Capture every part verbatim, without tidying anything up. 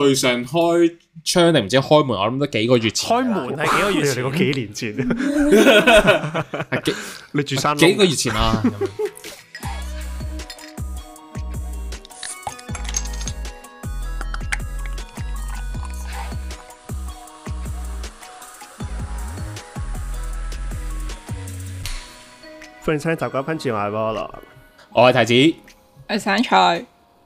對上開窗定唔知開門，我諗都幾個月前。 開門係幾個月前？ 你講幾年前？ 幾你住山幾個月前啦。 歡迎收聽習慣噴住賣菠蘿， 我係提子， 我係生菜。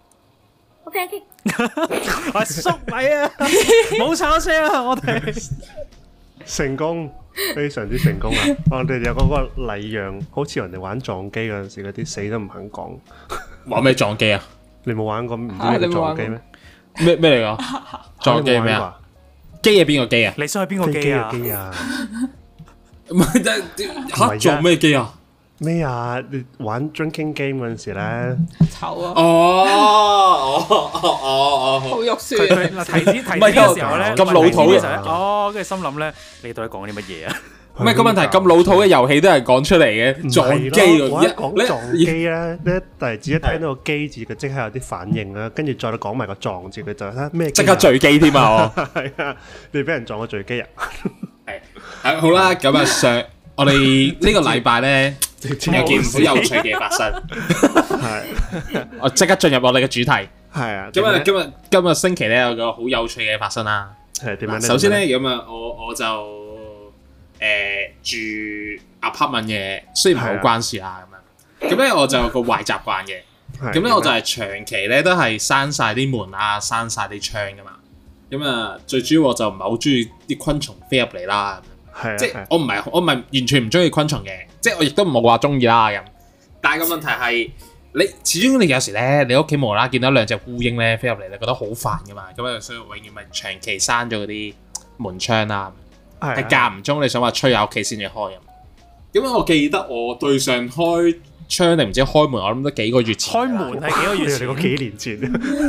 O K O K， 我係粟米啊，冇炒聲啊，我哋成功，非常之成功啊！我哋有嗰個禮讓，好似人哋玩撞機嗰陣時，嗰啲死都唔肯講。 玩咩撞機啊？ 你冇玩過唔知咩叫撞機咩？ 咩咩嚟噶？撞機咩啊？機係邊個機啊？ 你想去邊個機啊？ 機啊！ 唔係即係吓撞咩機啊？ 咩啊？你玩 drinking game 嗰陣時咧， 醜啊！ 哦哦哦哦哦， 好肉酸。 嗱，提子提子嘅時候咧， 咁老土嘅哦，跟住心諗咧，你到底講啲乜嘢啊？ 唔係個問題，咁老土嘅遊戲都係講出嚟嘅撞機喎。 我一講撞機咧，咧提子一聽到個機字，佢即刻有啲反應啦，跟住再講埋個撞字，佢就睇咩？ 即刻墜機添啊！ 係啊，你俾人撞個墜機啊！ 係係好啦，咁啊上我哋呢個禮拜咧。有件好有趣嘅發生， 係我即刻進入我哋嘅主題。 係啊， 今日今日今日星期咧有個好有趣嘅發生啦。 係點樣咧？ 首先咧咁啊，我我就誒、呃、住 apartment 嘅，雖然唔係好關事啦咁樣。咁咧我就有個壞習慣嘅，咁咧我就係長期咧都係閂晒啲門啊，閂晒啲窗噶嘛。咁啊，最主要我就唔係好中意啲昆蟲飛入嚟啦。 係即係我唔係我唔係完全唔中意昆蟲嘅，即係我亦都唔係話中意啦咁。但係個問題係你始終你有時咧，你屋企無啦啦見到兩隻烏蠅咧飛入嚟，你覺得好煩噶嘛？咁啊，所以永遠咪長期閂咗嗰啲門窗啦。係間唔中你想話吹下屋企先至開咁。咁我記得我對上開窗定唔知開門，我諗都幾個月前。 開門係幾個月前？ 你講幾年前？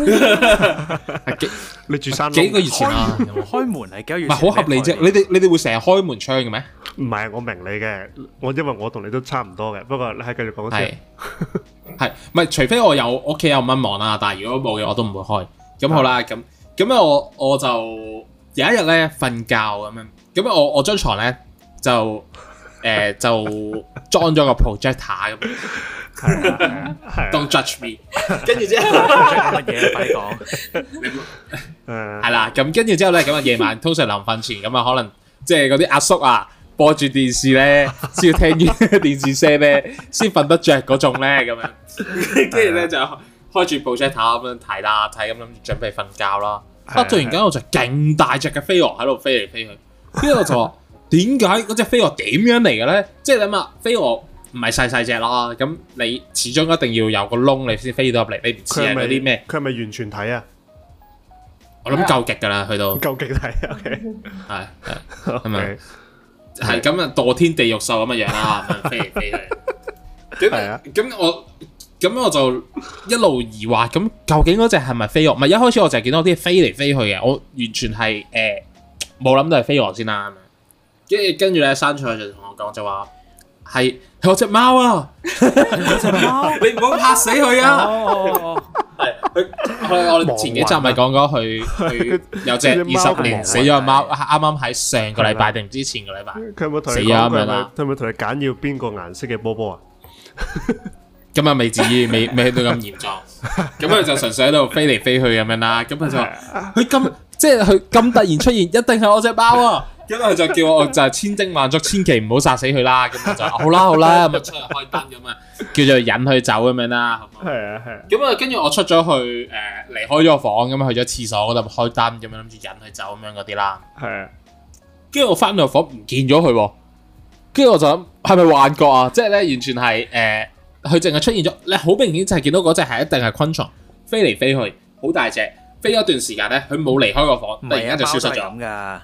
你住山幾個月前啦。 開門係幾個月？ 唔係好合理啫。你哋你哋會成日開門窗嘅咩？ 唔係，我明你嘅。我因為我同你都差唔多嘅。不過你係繼續講先。 係唔係？除非我有屋企有蚊網啦，但係如果冇嘅我都唔會開。咁好啦，咁咁咧我我就有一日咧瞓覺咁樣，咁我我張床咧就誒、呃、就裝咗個 projector 咁。Don't judge me。跟住之後乜嘢？快講。 係啦，咁跟住之後咧，咁啊夜晚通常臨瞓前咁啊，可能即係嗰啲阿叔啊播住電視咧，先要聽完電視聲咧，先瞓得着嗰種咧，咁樣。跟住咧就開住 projector 咁樣睇啦，睇咁諗住準備瞓覺啦。啊！突然間我就勁大隻嘅飛蛾喺度飛嚟飛去，跟住我就話：點解嗰隻飛蛾點樣嚟嘅咧？即係諗下飛蛾。唔係細細隻啦，咁你始終一定要有個窿，你先飛到入嚟。你唔似係嗰啲咩？ 佢係咪完全睇啊？ 我諗夠極㗎啦，去到夠極睇。OK， 係係係咪？係咁啊，墮天地獄獸咁嘅樣啦，飛嚟飛去。係啊，咁我咁我就一路疑惑，咁究竟嗰隻係咪飛蛾？唔係一開始我就係見到啲飛嚟飛去嘅，我完全係誒冇諗到係飛蛾先啦。跟住跟住咧，生菜就同我講就話。係係我隻貓啊！我隻貓，你唔好嚇死佢啊！係佢，佢我哋前幾集咪講過佢佢有隻二十年死咗嘅貓，啱啱喺上個禮拜定唔知前個禮拜佢有冇同死咗咁樣啦？ 佢有冇同你揀要邊個顏色嘅波波啊？ 咁啊未至於，未未去到咁嚴重。咁佢就純粹喺度飛嚟飛去咁樣啦。咁佢就話：佢咁即係佢咁突然出現，一定係我隻貓啊！咁佢就叫我就係千叮萬囑，千祈唔好殺死佢啦。咁我就好啦好啦，咁啊出去開燈咁啊，叫做引佢走咁樣啦。 係啊係。 咁啊，跟住我出咗去誒，離開咗個房咁啊，去咗廁所嗰度開燈咁樣，諗住引佢走咁樣嗰啲啦。 係啊。 跟住我翻到房唔見咗佢喎，跟住我就諗係咪幻覺啊？即係咧完全係誒，佢淨係出現咗，你好明顯就係見到嗰隻係一定係昆蟲飛嚟飛去，好大隻，飛咗一段時間咧，佢冇離開個房，突然間就消失咗。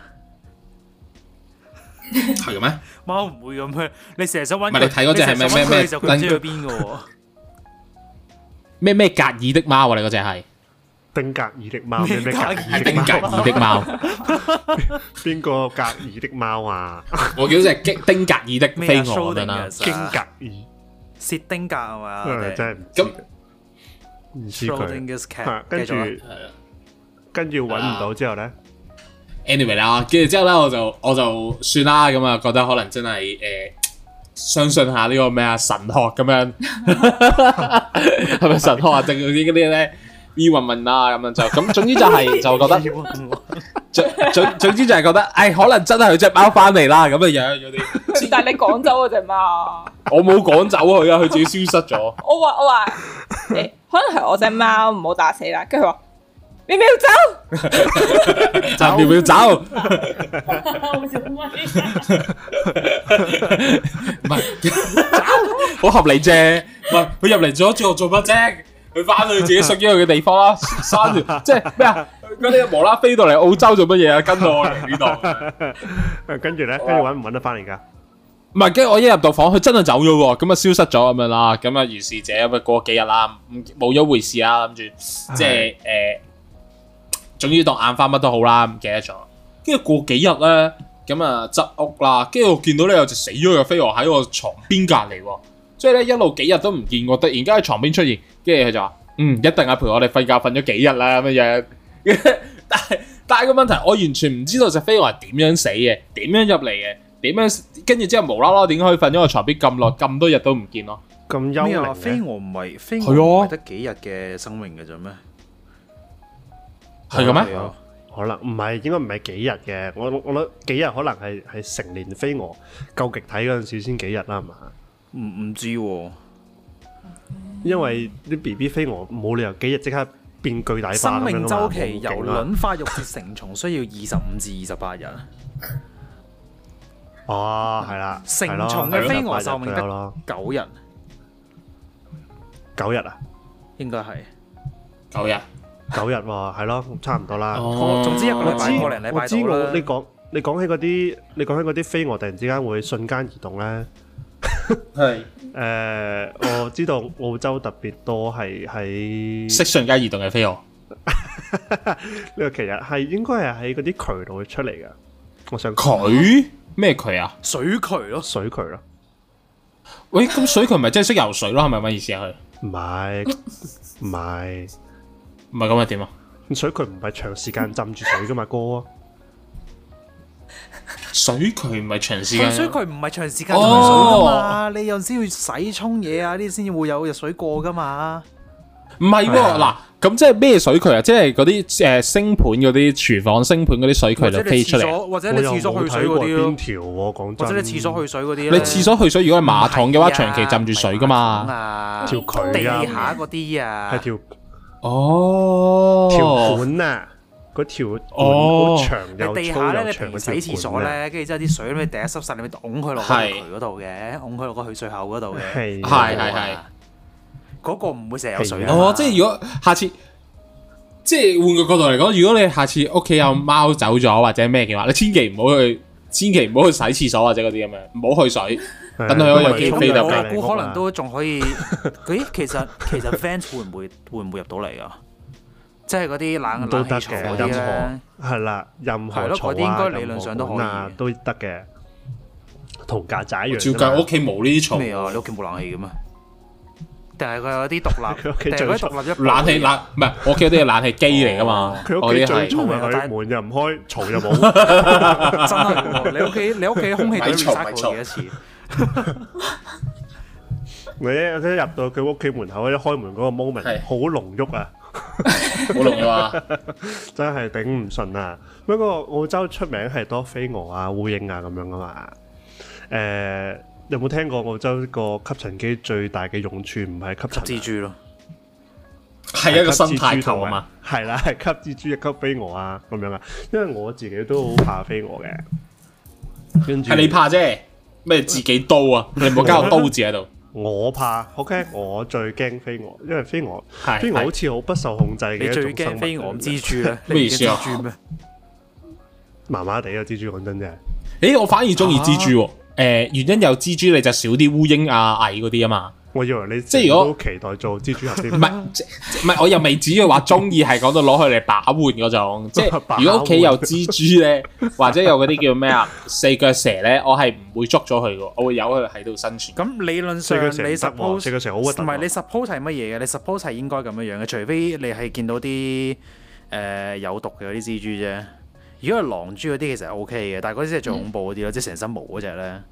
係嘅咩？ 貓唔會咁樣，你成日想揾佢， 唔係你睇嗰隻係咩咩咩？ 就唔知去邊嘅喎。 咩咩格爾的貓啊？你嗰隻係丁格爾的貓，咩咩格爾係丁格爾的貓？ 邊個格爾的貓啊？ 我叫隻丁格爾的飛蛾咁樣啦。 丁格爾， 薛丁格係嘛？ 真係唔知。唔知佢。跟住跟住揾唔到之後咧 ，anyway 啦，跟住之後咧我就我就算啦，咁啊覺得可能真係誒、呃、相信下呢個咩啊神學咁樣，係咪神學啊？定嗰啲嗰啲咧 V 運運啦咁樣就咁，總之就係、是、就覺得。總總總之就係覺得，唉，可能真係佢隻貓翻嚟啦咁嘅樣嗰啲。 但係你趕走嗰隻貓， 我冇趕走佢啊，佢自己消失咗。 我話我話，誒，可能係我隻貓唔好打死啦。跟住佢話，苗苗走， 就苗苗走。唔係，好合理啫。唔係，佢入嚟咗之後做乜啫？佢翻去自己屬於佢嘅地方啦，閂住，即係咩啊？嗰啲無啦飛到嚟澳洲做乜嘢啊？跟到我嚟呢度， 跟住咧，跟住揾唔揾得翻嚟㗎？ 唔係，跟住我一入到房，佢真係走咗喎，咁啊消失咗咁樣啦，咁啊如是者咁啊過幾日啦，冇咗回事啦，諗住即係誒，總之當眼花乜都好啦，唔記得咗。跟住過幾日咧，咁啊執屋啦，跟住我見到咧有隻死咗嘅飛蛾喺我床邊隔離喎，即係咧一路幾日都唔見我，突然間喺床邊出現，跟住佢就話：嗯，一定係陪我哋瞓覺瞓咗幾日啦咁樣。但係但係個問題，我完全唔知道隻飛蛾係點樣死嘅，點樣入嚟嘅，點樣跟住之後無啦啦點解可以瞓咗個床邊咁耐咁多日都唔見咯？ 咁幽靈飛蛾唔係飛蛾唔係得幾日嘅生命嘅啫咩？ 係嘅咩？ 可能唔係，應該唔係幾日嘅。我我覺得幾日可能係係成年飛蛾夠極體嗰陣時先幾日啦，係嘛？ 唔唔知喎， 因為啲 B B 飛蛾冇理由幾日即刻變巨大化咁樣啊嘛。 生命周期由卵發育至成蟲需要二十五至二十八日。 哦，係啦， 成蟲嘅飛蛾壽命得九日， 九日啊， 應該係九日， 九日喎，係咯，差唔多啦。 哦，總之一個禮拜個零禮拜到啦。 我知我你講你講起嗰啲，你講起嗰啲飛蛾突然之間會瞬間移動咧。係誒、呃，我知道澳洲特別多係喺識瞬間移動嘅飛蛾。 呢個其實係應該係喺嗰啲渠道出嚟嘅。我想渠咩渠啊？ 水渠咯， 水渠咯。 喂，咁水渠咪即係識游水咯？係咪咁嘅意思啊？佢唔係唔係唔係咁係點啊？ 水渠唔係長時間浸住水噶嘛，哥。 水渠唔係長時間， 水渠唔係長時間浸水噶嘛？你有陣時要洗沖嘢啊，呢啲先至會有日水過噶嘛。 唔係喎，嗱，咁即係咩水渠啊？即係嗰啲誒星盤嗰啲廚房星盤嗰啲水渠就飛出嚟， 或者你廁所去水嗰啲咯。邊條喎？講真，或者你廁所去水嗰啲。 你廁所去水如果係馬桶嘅話，長期浸住水噶嘛？ 條渠啊， 地下嗰啲啊， 係條哦條管啊。嗰條好長又粗又長嘅條管咧， 你地下咧，你平時洗廁所咧，跟住之後啲水咧，第一濕曬，你咪㧬佢落個渠嗰度嘅，㧬佢落個去水口嗰度嘅。 係係係係， 嗰個唔會成日有水。 哦，即係如果下次，即係換個角度嚟講，如果你下次屋企有貓走咗或者咩嘅話，你千祈唔好去，千祈唔好去洗廁所或者嗰啲咁樣，唔好去水，等佢可以有機會飛入嚟。 我估可能都仲可以。咦，其實其實 fans 會唔會會唔會入到嚟啊？即係嗰啲冷冷氣槽嗰啲咧，係啦，任何槽啊，任何管啊都得嘅，同曱甴一樣。 照計我屋企冇呢啲槽。 咩啊？你屋企冇冷氣嘅咩？定係佢有啲獨立？定係佢獨立一冷氣冷唔係我屋企有啲係冷氣機嚟噶嘛？ 佢屋企最嘈係佢門又唔開，槽又冇。 真係喎！你屋企你屋企空氣對面殺過幾多次？ 你一一入到佢屋企門口，一開門嗰個 moment 好濃郁啊！ 好濃郁啊！ 真係頂唔順啊！不過澳洲出名係多飛蛾啊、烏蠅啊咁樣噶嘛。誒，有冇聽過澳洲個吸塵機最大嘅用處唔係吸塵蜘蛛咯？ 係一個生態球啊嘛。 係啦，係吸蜘蛛、吸飛蛾啊咁樣啊。因為我自己都好怕飛蛾嘅。跟住係你怕啫，咩自己刀啊？你唔好加個刀字喺度。 我怕 ，OK， 我最驚飛蛾，因為飛蛾，飛蛾好似好不受控制嘅一種生物。 你最驚飛蛾蜘蛛咧？ 咩意思啊？ 蜘蛛咩？ 麻麻地啊，蜘蛛講真啫。 誒，我反而中意蜘蛛喎。誒，原因有蜘蛛你就少啲烏蠅啊、蟻嗰啲啊嘛。 我以為你即係如果期待做蜘蛛俠添。 唔係，唔係，我又未至於話中意，係講到攞佢嚟把玩嗰種。即係如果屋企有蜘蛛咧，或者有嗰啲叫咩啊四腳蛇咧，我係唔會捉咗佢嘅，我會由佢喺度生存。 咁理論上你 suppose 四腳蛇好核突。 唔係你 suppose 係乜嘢嘅？你 suppose 係應該咁樣樣嘅，除非你係見到啲呃、有毒嘅嗰啲蜘蛛啫。如果係狼蛛嗰啲其實係 O K 嘅，但係嗰啲係最恐怖嗰啲咯，嗯、即係成身毛嗰隻咧。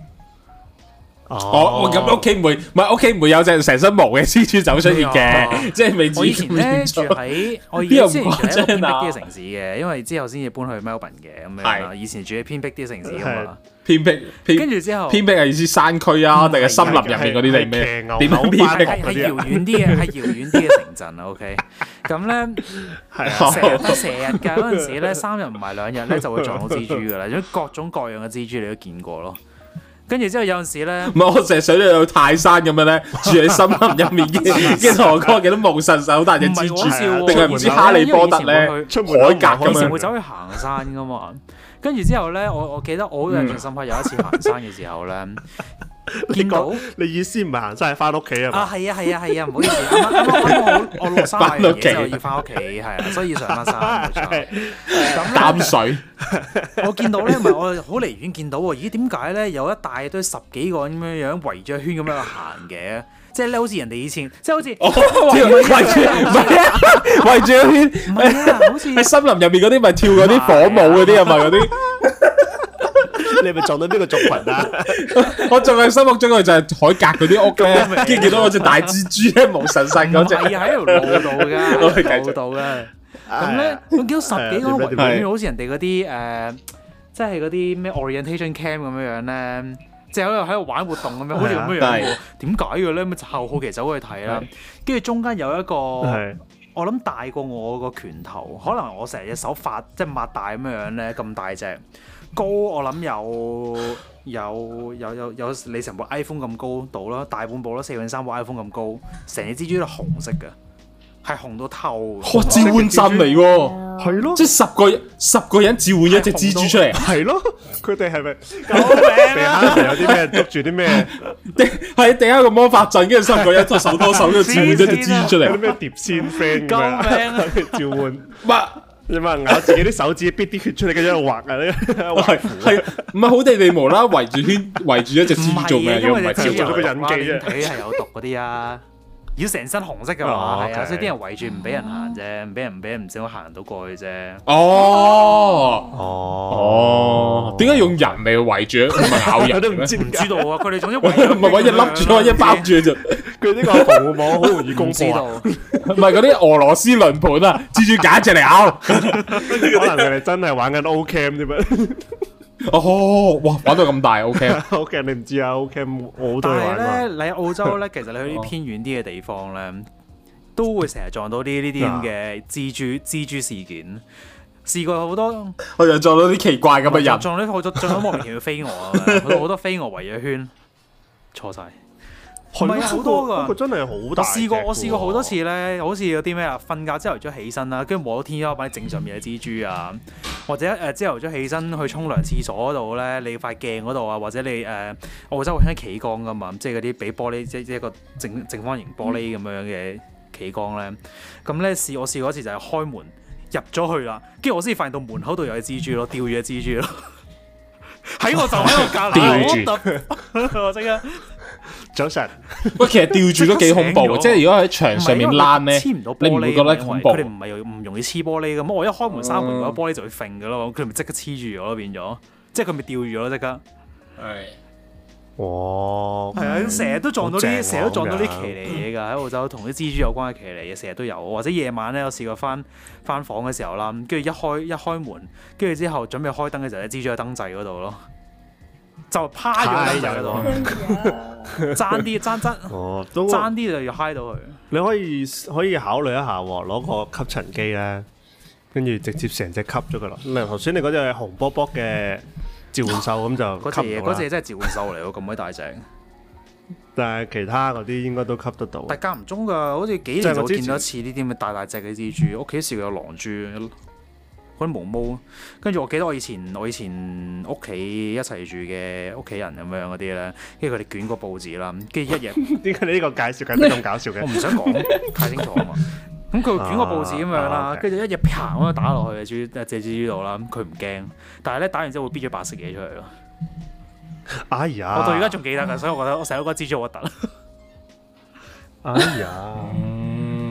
哦，我咁屋企唔會，唔係屋企唔會有隻成身毛嘅蜘蛛走出現嘅，即係未至於。 我以前咧住喺我以前住喺一個偏僻啲嘅城市嘅，因為之後先至搬去 Melbourne 嘅咁樣啦。以前住喺偏僻啲城市㗎嘛。 偏僻，跟住之後偏僻係意思山區啊，定係森林入面嗰啲定咩？點樣偏僻？ 係係遙遠啲嘅，係遙遠啲嘅城鎮啊。OK，咁咧成日成日㗎嗰陣時咧，三日唔係兩日咧就會撞到蜘蛛㗎啦，因為各種各樣嘅蜘蛛你都見過咯。跟住之後有陣時咧， 唔係我成日想到有泰山咁樣咧，住喺森林入面嘅，跟住同我講幾多毛神神好大隻蜘蛛，定係唔知哈利波特咧出海格咁樣。 以前會走去行山噶嘛，跟住之後咧，我我記得我好印象深刻，有一次行山嘅時候咧，見到你意思唔係行山係翻屋企啊？ 啊係啊係啊係啊，唔好意思，啱啱啱我我落山買嘢之後要翻屋企，係啊，所以要上翻山冇錯。咁淡水， 我見到咧，唔係我好離遠見到喎。咦？點解咧有一大堆十幾個人咁樣樣圍住一圈咁樣行嘅？即係咧，好似人哋以前，即係好似圍住唔係啊，圍住一圈， 唔係啊，好似喺森林入面嗰啲咪跳嗰啲火舞嗰啲係咪嗰啲？ 你係咪撞到邊個族群啊？ 我仲係心目中佢就係海格嗰啲屋咧，跟住見到嗰隻大蜘蛛咧，毛神神嗰隻， 係喺條路度㗎，路度㗎。咁咧，我見到十幾個圍圈，好似人哋嗰啲誒，即係嗰啲咩 orientation camp 咁樣樣咧，即係喺度喺度玩活動咁樣，好似咁樣樣喎。點解嘅咧？咁就好好奇走去睇啦。跟住中間有一個，我諗大過我個拳頭，可能我成隻手發即係擘大咁樣樣咧，咁大隻。高我諗有有有有有你成部 iPhone 咁高度啦，大半部啦，四分三部 iPhone 咁高，成隻蜘蛛都紅色嘅，係紅到透。 哇！召喚陣嚟喎，係咯，即係十個十個人召喚一隻蜘蛛出嚟， 係咯，佢哋係咪？地下有啲咩捉住啲咩？ 係地下個魔法陣，跟住十個人手拖手，跟住召喚一隻蜘蛛出嚟。 啲咩碟仙 friend 救命啊！ 召喚乜？你咪咬自己啲手指，逼啲血出嚟，跟住喺度畫啊！ 係係唔係好地地無啦啦圍住圈圍住一隻蜘蛛做咩？ 因為唔係蜘蛛咗個隱記啫， 佢係有毒嗰啲啊！要成身紅色嘅話，係啊，所以啲人圍住唔俾人行啫，唔俾人唔俾人唔知我行到過去啫。 哦哦，點解用人嚟圍住？唔係咬人， 都唔知唔知道啊！佢哋總之唔係揾嘢笠住，揾嘢包住啫。 佢呢個防護網好容易攻破。 唔係嗰啲俄羅斯輪盤啊，蜘蛛夾一隻嚟咬。 可能佢哋真係玩緊 O Cam 啫咩？ 哦，哇，玩到咁大 O Cam，O Cam 你唔知啊 O Cam 我好多人玩。 但係咧，你喺澳洲咧，其實你去啲偏遠啲嘅地方咧，都會成日撞到啲呢啲咁嘅蜘蛛蜘蛛事件。試過好多， 我又撞到啲奇怪咁嘅人， 撞到好多撞到莫名其妙飛蛾啊！好多飛蛾圍咗圈，錯晒。唔係好多㗎， 嗰個真係好大。 我試過，我試過好多次咧，好似有啲咩啊，瞓覺朝頭早起身啦，跟住望到天花板正上面嘅蜘蛛啊，或者誒朝頭早起身去沖涼廁所嗰度咧，你塊鏡嗰度啊，或者你誒、呃、澳洲會興企缸㗎嘛，即係嗰啲俾玻璃即係一個正正方形玻璃咁樣嘅企缸咧，咁咧試我試過一次就係開門入咗去啦，跟住我先發現到門口度有隻蜘蛛咯，吊住隻蜘蛛咯，喺我就喺度隔離吊住，我即刻。 早晨， 喂，其實吊住都幾恐怖，即係如果喺牆上面躝咧， 黐唔到玻璃， 你唔會覺得恐怖？ 佢哋唔係唔容易黐玻璃咁，我一開門閂門嗰玻璃就會揈嘅咯，佢咪即刻黐住咗咯，變咗，即係佢咪吊住咗咯，即刻。 係。 哇！ 係啊，成日都撞到啲，成日都撞到啲奇離嘢㗎，喺澳洲同啲蜘蛛有關嘅奇離嘢，成日都有。或者夜晚咧，我試過翻翻房嘅時候啦，跟住一開一開門，跟住之後準備開燈嘅時候咧，蜘蛛喺燈掣嗰度咯。就趴咗喺燈嗰度，爭啲爭爭， 哦，都爭啲就要嗨到佢。 你可以可以考慮一下喎，攞個吸塵機咧，跟住直接成隻吸咗佢落。例如頭先你嗰隻紅卜卜嘅召喚獸咁就嗰隻嘢，嗰隻真係召喚獸嚟喎，咁鬼大隻。 但係其他嗰啲應該都吸得到。 但係間唔中㗎，好似幾年就會見到一次呢啲咁嘅大大隻嘅蜘蛛。屋企試過有狼蛛。嗰啲毛毛，跟住我記得我以前我以前屋企一齊住嘅屋企人咁樣嗰啲咧，跟住佢哋捲個報紙啦，跟住一日點解你呢個介紹緊咁搞笑嘅？ 我唔想講太清楚啊嘛。咁佢捲個報紙咁樣啦，跟住、啊、一日啪咁樣打落去隻蜘蛛度啦，咁佢唔驚，但係咧打完之後會逼咗白色嘢出嚟咯。 哎呀！ 我到而家仲記得㗎，所以我覺得我成日都覺得蜘蛛好核突。 哎呀！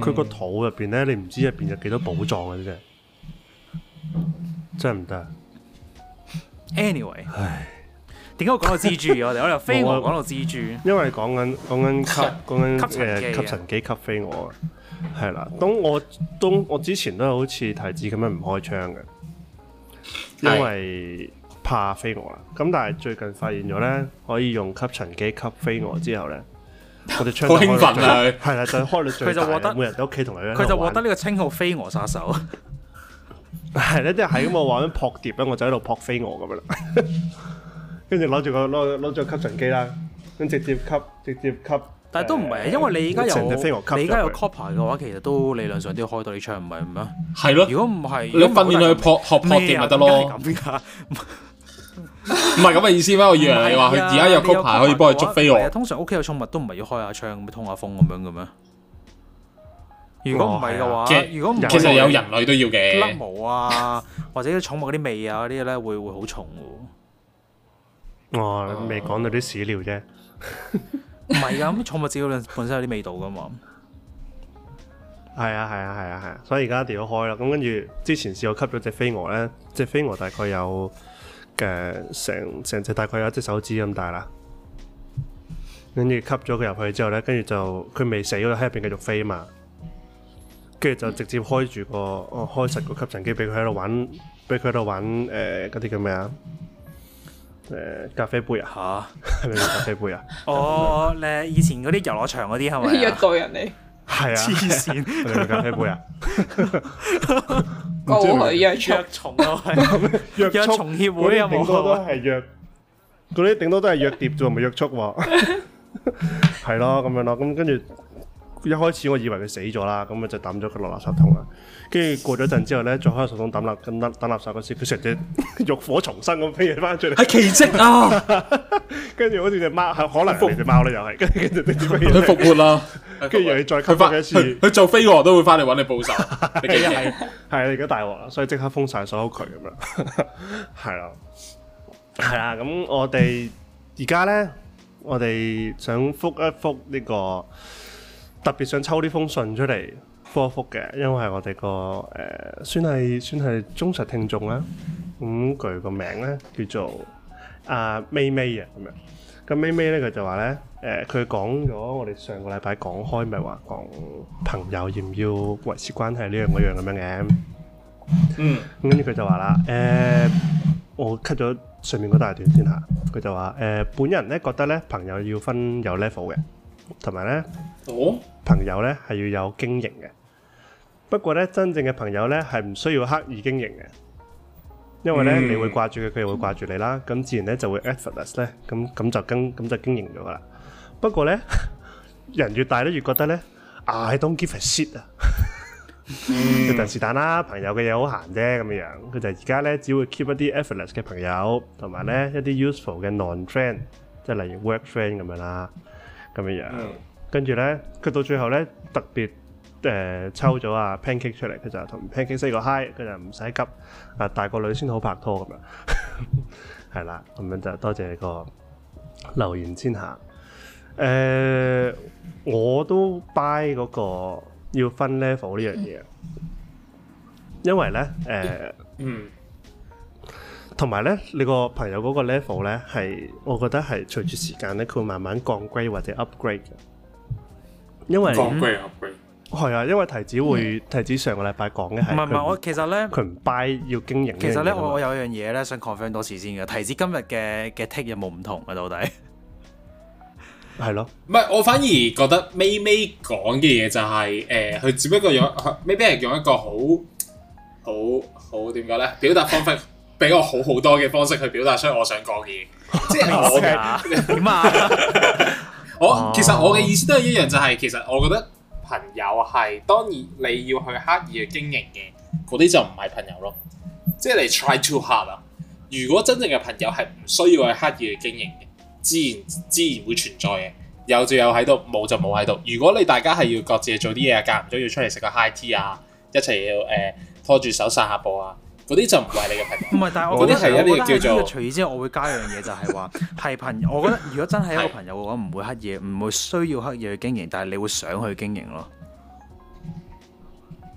佢個肚入邊咧，你唔知入邊有幾多寶藏嘅啫，真係唔得。 Anyway， 唉，點解我講到蜘蛛嘅？我哋我由飛蛾講到蜘蛛， 因為講緊講緊吸講緊誒吸塵機吸飛蛾，係啦。當我當我之前都係好似提子咁樣唔開窗嘅，因為怕飛蛾啦。咁但係最近發現咗咧，可以用吸塵機吸飛蛾之後咧，我哋窗好興奮啊！係啦，就開到最大，佢就獲得每人喺屋企同佢佢就獲得呢個稱號飛蛾殺手。 係咧，即係喺咁我玩撲碟咧，我就喺度撲飛蛾咁樣啦。跟住攞住個攞攞住個吸塵機啦，咁直接吸直接吸。 但係都唔係，因為你而家有你而家有 copper 嘅話，其實都理論上都要開到啲窗，唔係咩？ 係咯。 如果唔係， 你訓練佢撲學撲碟咪得咯。唔係咁嘅意思咩？我以為你話佢而家有 copper 可以幫佢捉飛蛾。 通常屋企有寵物都唔係要開下窗咁通下風咁樣嘅咩？如果唔係嘅話，如果唔係其實有人類都要嘅， 甩毛啊，或者啲寵物嗰啲味啊嗰啲咧，會會好重喎。哦，你未講到啲屎尿啫。 唔係㗎，咁寵物自己本身有啲味道㗎嘛。 係啊係啊係啊係啊，所以而家一定要開啦。咁跟住之前試過吸咗隻飛蛾咧，隻飛蛾大概有嘅成成隻大概有一隻手指咁大啦。跟住吸咗佢入去之後咧，跟住就佢未死喺入邊繼續飛啊嘛。跟住就直接開住個哦開實個吸塵機俾佢喺度玩，俾佢喺度玩誒嗰啲叫咩啊？誒咖啡杯啊嚇，係咪叫咖啡杯啊？ 哦，誒以前嗰啲遊樂場嗰啲係咪？ 虐待人哋。 係啊， 黐線， 係咪叫咖啡杯啊？ 告佢虐虐蟲咯，係虐蟲協會有冇？ 頂多都係虐嗰啲，頂多都係虐碟啫，唔係虐畜喎。係咯，咁樣咯，咁跟住。一開始我以為佢死咗啦，咁咪就抌咗佢落垃圾桶啦。跟住過咗陣之後咧，再開垃圾桶抌垃抌抌垃圾嗰時，佢成隻浴火重生咁飛翻出嚟， 係奇蹟啊！ 跟住好似隻貓，係可能係隻貓咧，又係跟住跟住直接飛佢復活啦。 跟住又要再吸翻一次， 佢做飛蛾都會翻嚟揾你報仇。你幾係係而家大鑊啦，所以即刻封晒所有渠咁樣。係啦，係啦。咁我哋而家咧，我哋想覆一覆呢個。特別想抽呢封信出嚟覆一覆嘅，因為我哋個誒算係算係忠實聽眾啦。咁佢個名咧叫做阿 May May 啊，咁樣。咁 May May 咧佢就話咧誒，佢講咗我哋上個禮拜講開，咪話講朋友要唔要維持關係呢樣嗰樣咁樣嘅。嗯。咁跟住佢就話啦，誒我 cut 咗上面嗰大段先嚇。佢就話誒，本人咧覺得咧朋友要分有 level 嘅，同埋咧。哦。朋友咧係要有經營嘅，不過咧真正嘅朋友咧係唔需要刻意經營嘅，因為咧、嗯、你會掛住佢，佢又會掛住你啦，咁自然咧就會 effortless 咧，咁咁就經咁就經營咗噶啦。不過咧人越大咧越覺得咧 I don't give a shit 啊，佢就是但啦，朋友嘅嘢好閒啫咁樣，佢就而家咧只會 keep 一啲 effortless 嘅朋友，同埋咧一啲 useful 嘅 non-friend， 即係例如 work friend 咁樣啦，咁樣樣。嗯跟住咧，佢到最後咧特別誒、呃、抽咗阿 Pancake 出嚟，佢就同 Pancake say 個 hi，佢就唔使急，啊大個女先好拍拖咁樣，係啦，咁樣就多謝你個留言先下。誒、呃，我都 buy 嗰個要分 level 呢樣嘢，因為咧誒，呃、嗯，同埋咧你個朋友嗰個 level 咧係，我覺得係隨住時間咧，佢會慢慢降歸或者 upgrade 嘅。因為降歸 upgrade 係啊，因為提子會、嗯、提子上個禮拜講嘅係唔係唔係我其實咧佢唔 buy 要經營。 其實咧我我有樣嘢咧想 confirm 多次先嘅，提子今日嘅嘅 take 有冇唔同啊？到底係咯？ 唔係我反而覺得 May May 講嘅嘢就係、是、誒，佢、呃、只不過用 May May 係用一個好好好點講咧，表達方法比我好好多嘅方式去表達出我想講嘅嘢，即係我嘅點啊？我其實我嘅意思都係一樣，就係、是、其實我覺得朋友係當然你要去刻意去經營嘅，嗰啲就唔係朋友咯。即係你 try too hard 啊！如果真正嘅朋友係唔需要去刻意去經營嘅，自然自然會存在嘅。有就有喺度，冇就冇喺度。如果你大家係要各自做啲嘢啊，間唔中要出嚟食個 high tea 啊，一齊要誒、呃、拖住手散下步啊。嗰啲就唔係你嘅朋友。 唔係，但係我覺得係一啲叫做。除此之外，我會加一樣嘢，就係話係朋友。我覺得如果真係一個朋友嘅話，唔會刻意，唔會需要刻意去經營，但係你會想去經營咯。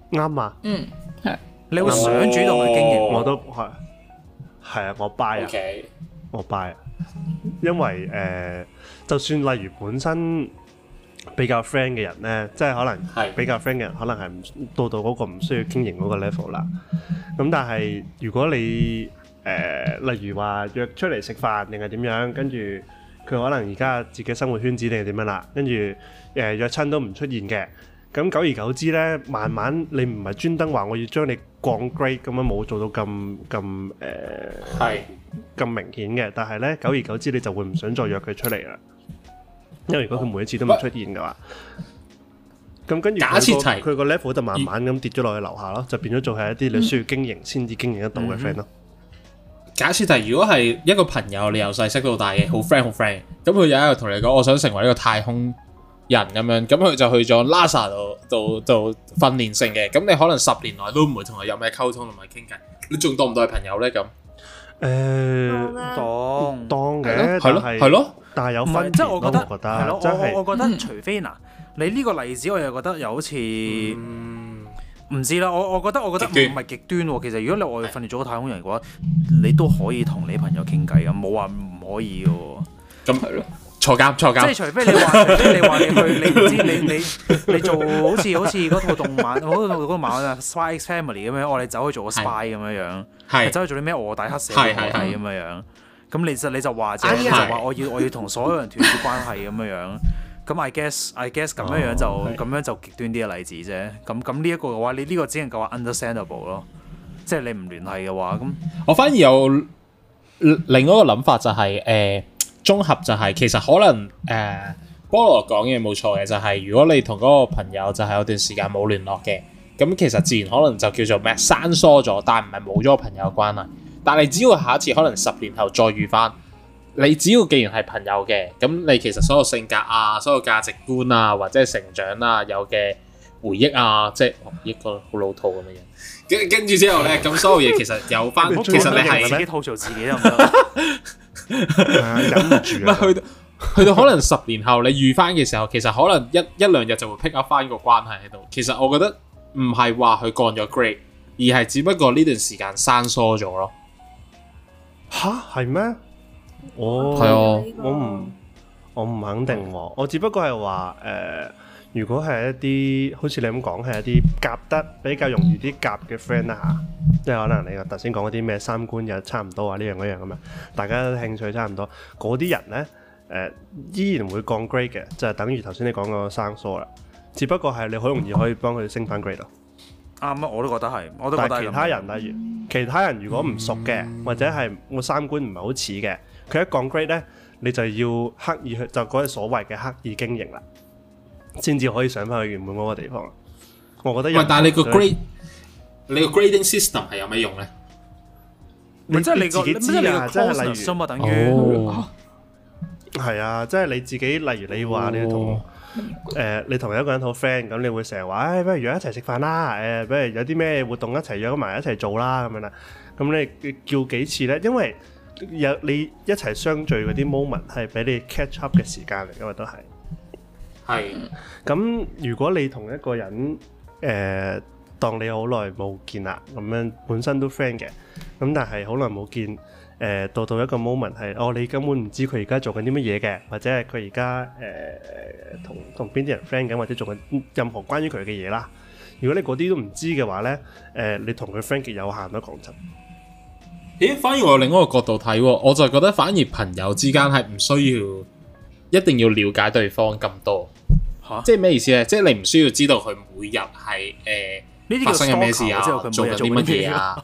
啱啊。 嗯，係。 你會想主動去經營， 我都係係啊，我 buy 啊， Okay. 我 buy 啊，因為誒、呃，就算例如本身比較 friend 嘅人咧，即係可能比較 friend 嘅人，可能係唔到到嗰個唔需要經營嗰個 level 啦。咁但係如果你誒、呃，例如話約出嚟食飯定係點樣，跟住佢可能而家自己生活圈子定係點樣啦，跟住誒約親都唔出現嘅。咁久而久之咧，慢慢你唔係專登話我要將你降 grade 咁樣，冇做到咁咁誒係咁明顯嘅。但係咧，久而久之你就會唔想再約佢出嚟啦。因為如果佢每一次都唔出現嘅話，咁跟住假設題佢個 level 就慢慢咁跌咗落去樓下咯，就變咗做係一啲你需要經營先至經營得到嘅 friend 咯。 假設題如果係一個朋友，你由細識到大嘅，好 friend 好 friend，咁佢有一日同你講，我想成為一個太空人咁樣，咁佢就去咗 NASA 度度度訓練性嘅，咁你可能十年內都唔會同佢有咩溝通同埋傾偈，你仲當唔當係朋友咧？咁誒當當嘅， 係咯係咯， 但係有分別， 即係我覺得係咯， 係咯，我我覺得除非嗱，你呢個例子我又覺得又好似唔知啦，我我覺得我覺得唔係極端喎。其實如果你我訓練咗個太空人嘅話，你都可以同你朋友傾偈咁，冇話唔可以嘅喎。咁係咯。坐監坐監， 即係除非你話，除非你話你去，你唔知你你你做好似好似嗰套動漫，嗰套嗰個漫啊 Spy X Family 咁樣，我哋走去做個 spy 咁樣樣，係走去做啲咩臥底黑社會臥底咁樣樣。咁你就你就話啫，你就話我要我要同所有人斷絕關係咁樣樣。咁 I guess I guess 咁樣樣就咁樣就極端啲嘅例子啫。咁咁呢一個嘅話，你呢個只能夠話 understandable 咯。即係你唔聯繫嘅話，咁我反而有另一個諗法就係誒。綜合就係、是、其實可能誒、呃、菠蘿講嘅冇錯嘅，就係、是、如果你同嗰個朋友就係有段時間冇聯絡嘅，咁其實自然可能就叫做咩生疏咗，但係唔係冇咗個朋友關係。但係只要下一次可能十年後再遇翻，你只要既然係朋友嘅，咁你其實所有性格啊、所有價值觀啊或者係成長啊有嘅回憶啊，即係一個好老套咁嘅嘢。跟跟住之後咧，咁所有嘢其實有翻，其實你係自己吐槽自己得唔得？ 忍唔住啊！ 去到去到可能十年後你遇翻嘅時候，其實可能一一兩日就會 pick up 翻個關係喺度。其實我覺得唔係話佢降咗 grade，而係只不過呢段時間生疏咗咯。 吓？係咩？我係啊， 我唔我唔肯定喎。我只不過係話誒，如果係一啲好似你咁講係一啲夾得比較容易啲夾嘅 friend 啦嚇。即係可能你頭先講嗰啲咩三觀又差唔多啊，呢樣嗰樣咁啊，大家興趣差唔多，嗰啲人咧誒、呃、依然會降 grade 嘅，就係、是、等於頭先你講個生疏啦。只不過係你好容易可以幫佢升翻 grade 咯。 啱啊，我都覺得係，我都覺得。但係其他人例如其他人如果唔熟嘅，嗯、或者係我三觀唔係好似嘅，佢一降 grade 咧，你就要刻意去就嗰啲所謂嘅刻意經營啦，先至可以上翻去原本嗰個地方。我覺得。喂， 但係你個 grade。你個 grading system 係有咩用咧？ 你即係你自己知啊，即係例如， 等於係啊，即係你自己。例如你話你同誒你同一個人好 friend，咁你會成日話，誒不如約一齊食飯啦，誒不如有啲咩活動一齊約埋一齊做啦咁樣啦。咁你叫幾次咧？因為有你一齊相聚嗰啲 moment 係俾你 catch up 嘅時間嚟㗎嘛，都係。係。咁如果你同一個人誒，當你好耐冇見啦，咁樣本身都 friend 嘅，咁但係好耐冇見，誒、呃、到到一個 moment 係，哦你根本唔知佢而家做緊啲乜嘢嘅，或者係佢而家誒同同邊啲人 friend 緊，或者做緊任何關於佢嘅嘢啦。如果你嗰啲都唔知嘅話咧，誒、呃、你同佢 friend 極有限咯，講真。 咦？反而我有另一個角度睇，我就覺得反而朋友之間係唔需要一定要了解對方咁多。嚇！即係咩意思咧？即係你唔需要知道佢每日係誒。呃發生緊咩事啊？做緊啲乜嘢啊？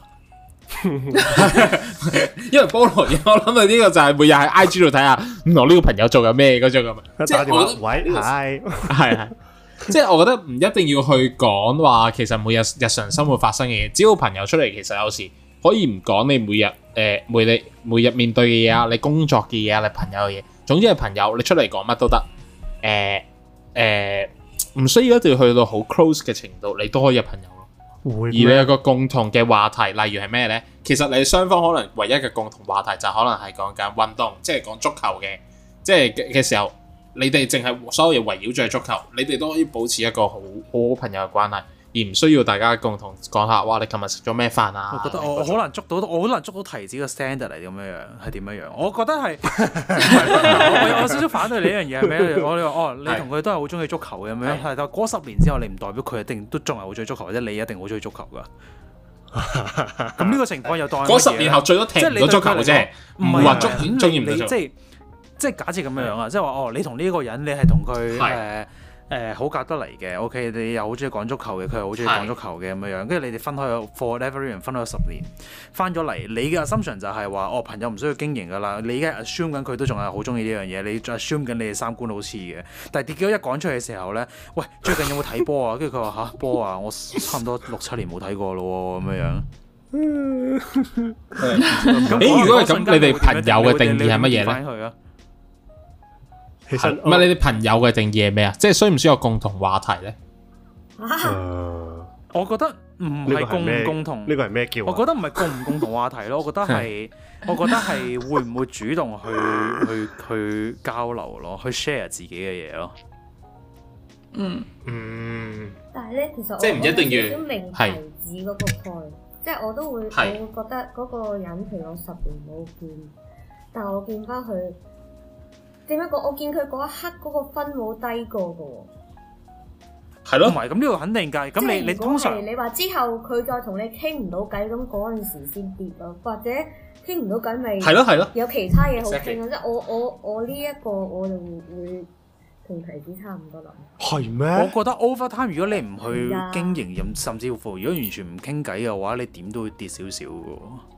因為菠蘿，我諗到呢個就係每日喺 I G 度睇下，我呢個朋友做緊咩嗰種咁。即係我覺得，喂，係係係，即係我覺得唔一定要去講話，其實每日日常生活發生嘅嘢，只要朋友出嚟，其實有時可以唔講你每日誒每你每日面對嘅嘢啊，你工作嘅嘢啊，你朋友嘅嘢，總之係朋友，你出嚟講乜都得。誒誒，唔需要一定要去到好 close 嘅程度，你都可以有朋友。而你有個共同嘅話題，例如係咩呢？其實你雙方可能唯一嘅共同話題就可能係講緊運動，即係講足球嘅，即係嘅時候，你哋淨係所有嘢圍繞住足球，你哋都可以保持一個好好好朋友嘅關係。 而唔需要大家共同講下，哇！你琴日食咗咩飯啊？ 我覺得我好難捉到，我好難捉到提子嘅 standard 嚟咁樣樣，係點樣樣？我覺得係我有少少反對你呢樣嘢係咩？我哋話哦，你同佢都係好中意足球嘅咁樣，係但係過十年之後，你唔代表佢一定都仲係好中意足球，或者你一定好中意足球㗎。咁呢個情況又當嗰十年後最多踢唔到足球嘅啫，唔係話足中意唔到足球。 即係即係假設咁樣樣啊，即係話哦，你同呢個人你係同佢誒。誒好夾得嚟嘅 ，OK， 你又好中意講足球嘅，佢又好中意講足球嘅咁樣樣，跟住你哋分開咗 for whatever reason 分開咗十年，翻咗嚟，你嘅 assumption 就係話，哦朋友唔需要經營噶啦，你而家 assume 緊佢都仲係好中意呢樣嘢，你 assume 緊你哋三觀好似嘅，但係結果一講出去嘅時候咧，喂最近有冇睇波啊？跟住佢話吓波啊，我差唔多六七年冇睇過咯咁樣樣。 誒，如果係咁，你哋朋友嘅定義係乜嘢咧？ 其實唔係你哋朋友嘅定義係咩啊？即係需唔需要有共同話題咧？ 我覺得唔係共唔共同， 呢個係咩叫？ 我覺得唔係共唔共同話題咯。我覺得係，我覺得係會唔會主動去去去交流咯，去 share 自己嘅嘢咯。 嗯嗯。 但係咧，其實即係唔一定要明提子嗰個 point，即係我都會，我會覺得嗰個人陪我十年冇見，但係我見翻佢。點解講？我見佢嗰一刻嗰個分冇低過嘅喎。 係咯， 唔係咁呢個肯定㗎。咁你你通常你話之後佢再同你傾唔到偈，咁嗰陣時先跌咯，或者傾唔到偈咪係咯係咯， 有其他嘢好傾咯。即係我我我呢一個我就會同提子差唔多諗。 係咩？ 我覺得 over time 如果你唔去經營，甚至乎如果完全唔傾偈嘅話，你點都會跌少少嘅。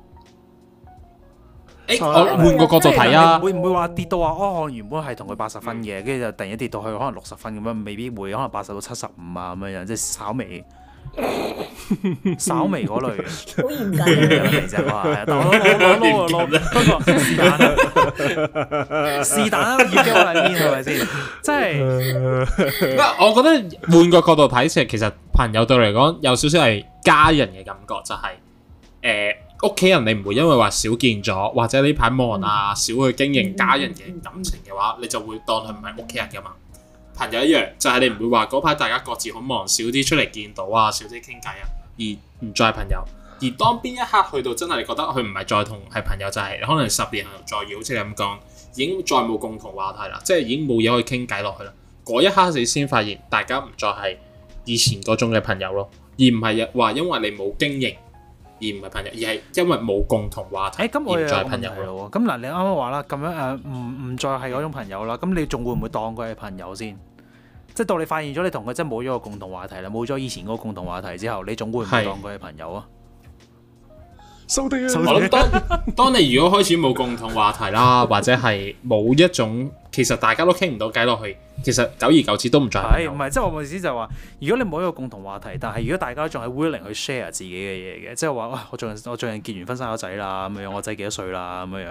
誒，我換個角度睇啊， 會唔會話跌到話哦？我原本係同佢八十分嘅，跟住就突然間跌到去可能六十分咁樣，未必會，可能八十到七十五啊咁樣樣，即係稍微、稍微嗰類嘅。 好嚴謹嘅其實話，但我攞攞攞攞，不過是但啦，是但啦，業績我喺邊係咪先？即係， 我覺得換個角度睇，其實其實朋友對我嚟講有少少係家人嘅感覺，就係誒。屋企人你唔會因為話少見咗，或者呢排忙啊，少去經營家人嘅感情嘅話，你就會當佢唔係屋企人噶嘛。朋友一樣，就係、是、你唔會話嗰排大家各自好忙，少啲出嚟見到啊，少啲傾偈啊，而唔再係朋友。而當邊一刻去到真係你覺得佢唔係再同係朋友，就係、是、可能十年後再遇，好似你咁講，已經再冇共同話題啦，即係已經冇嘢可以傾偈落去啦。嗰一刻你先發現大家唔再係以前嗰種嘅朋友咯，而唔係話因為你冇經營。而唔係朋友，而係因為冇共同話題， 誒咁我而唔再係朋友咯。 咁嗱，你啱啱話啦，咁樣誒，唔唔再係嗰種朋友啦。咁你仲會唔會當佢係朋友先？即係到你發現咗你同佢真係冇咗個共同話題啦，冇咗以前嗰個共同話題之後，你仲會唔會當佢係朋友啊？ 收啲啊！我諗當當你如果開始冇共同話題啦，或者係冇一種其實大家都傾唔到偈落去，其實久而久之都唔再係。 係唔係？即係我嘅意思就係話，如果你冇一個共同話題，但係如果大家仲係 willing 去 share 自己嘅嘢嘅，即係話哇，我最近我最近結完婚生咗仔啦，咁樣我仔幾多歲啦，咁樣樣。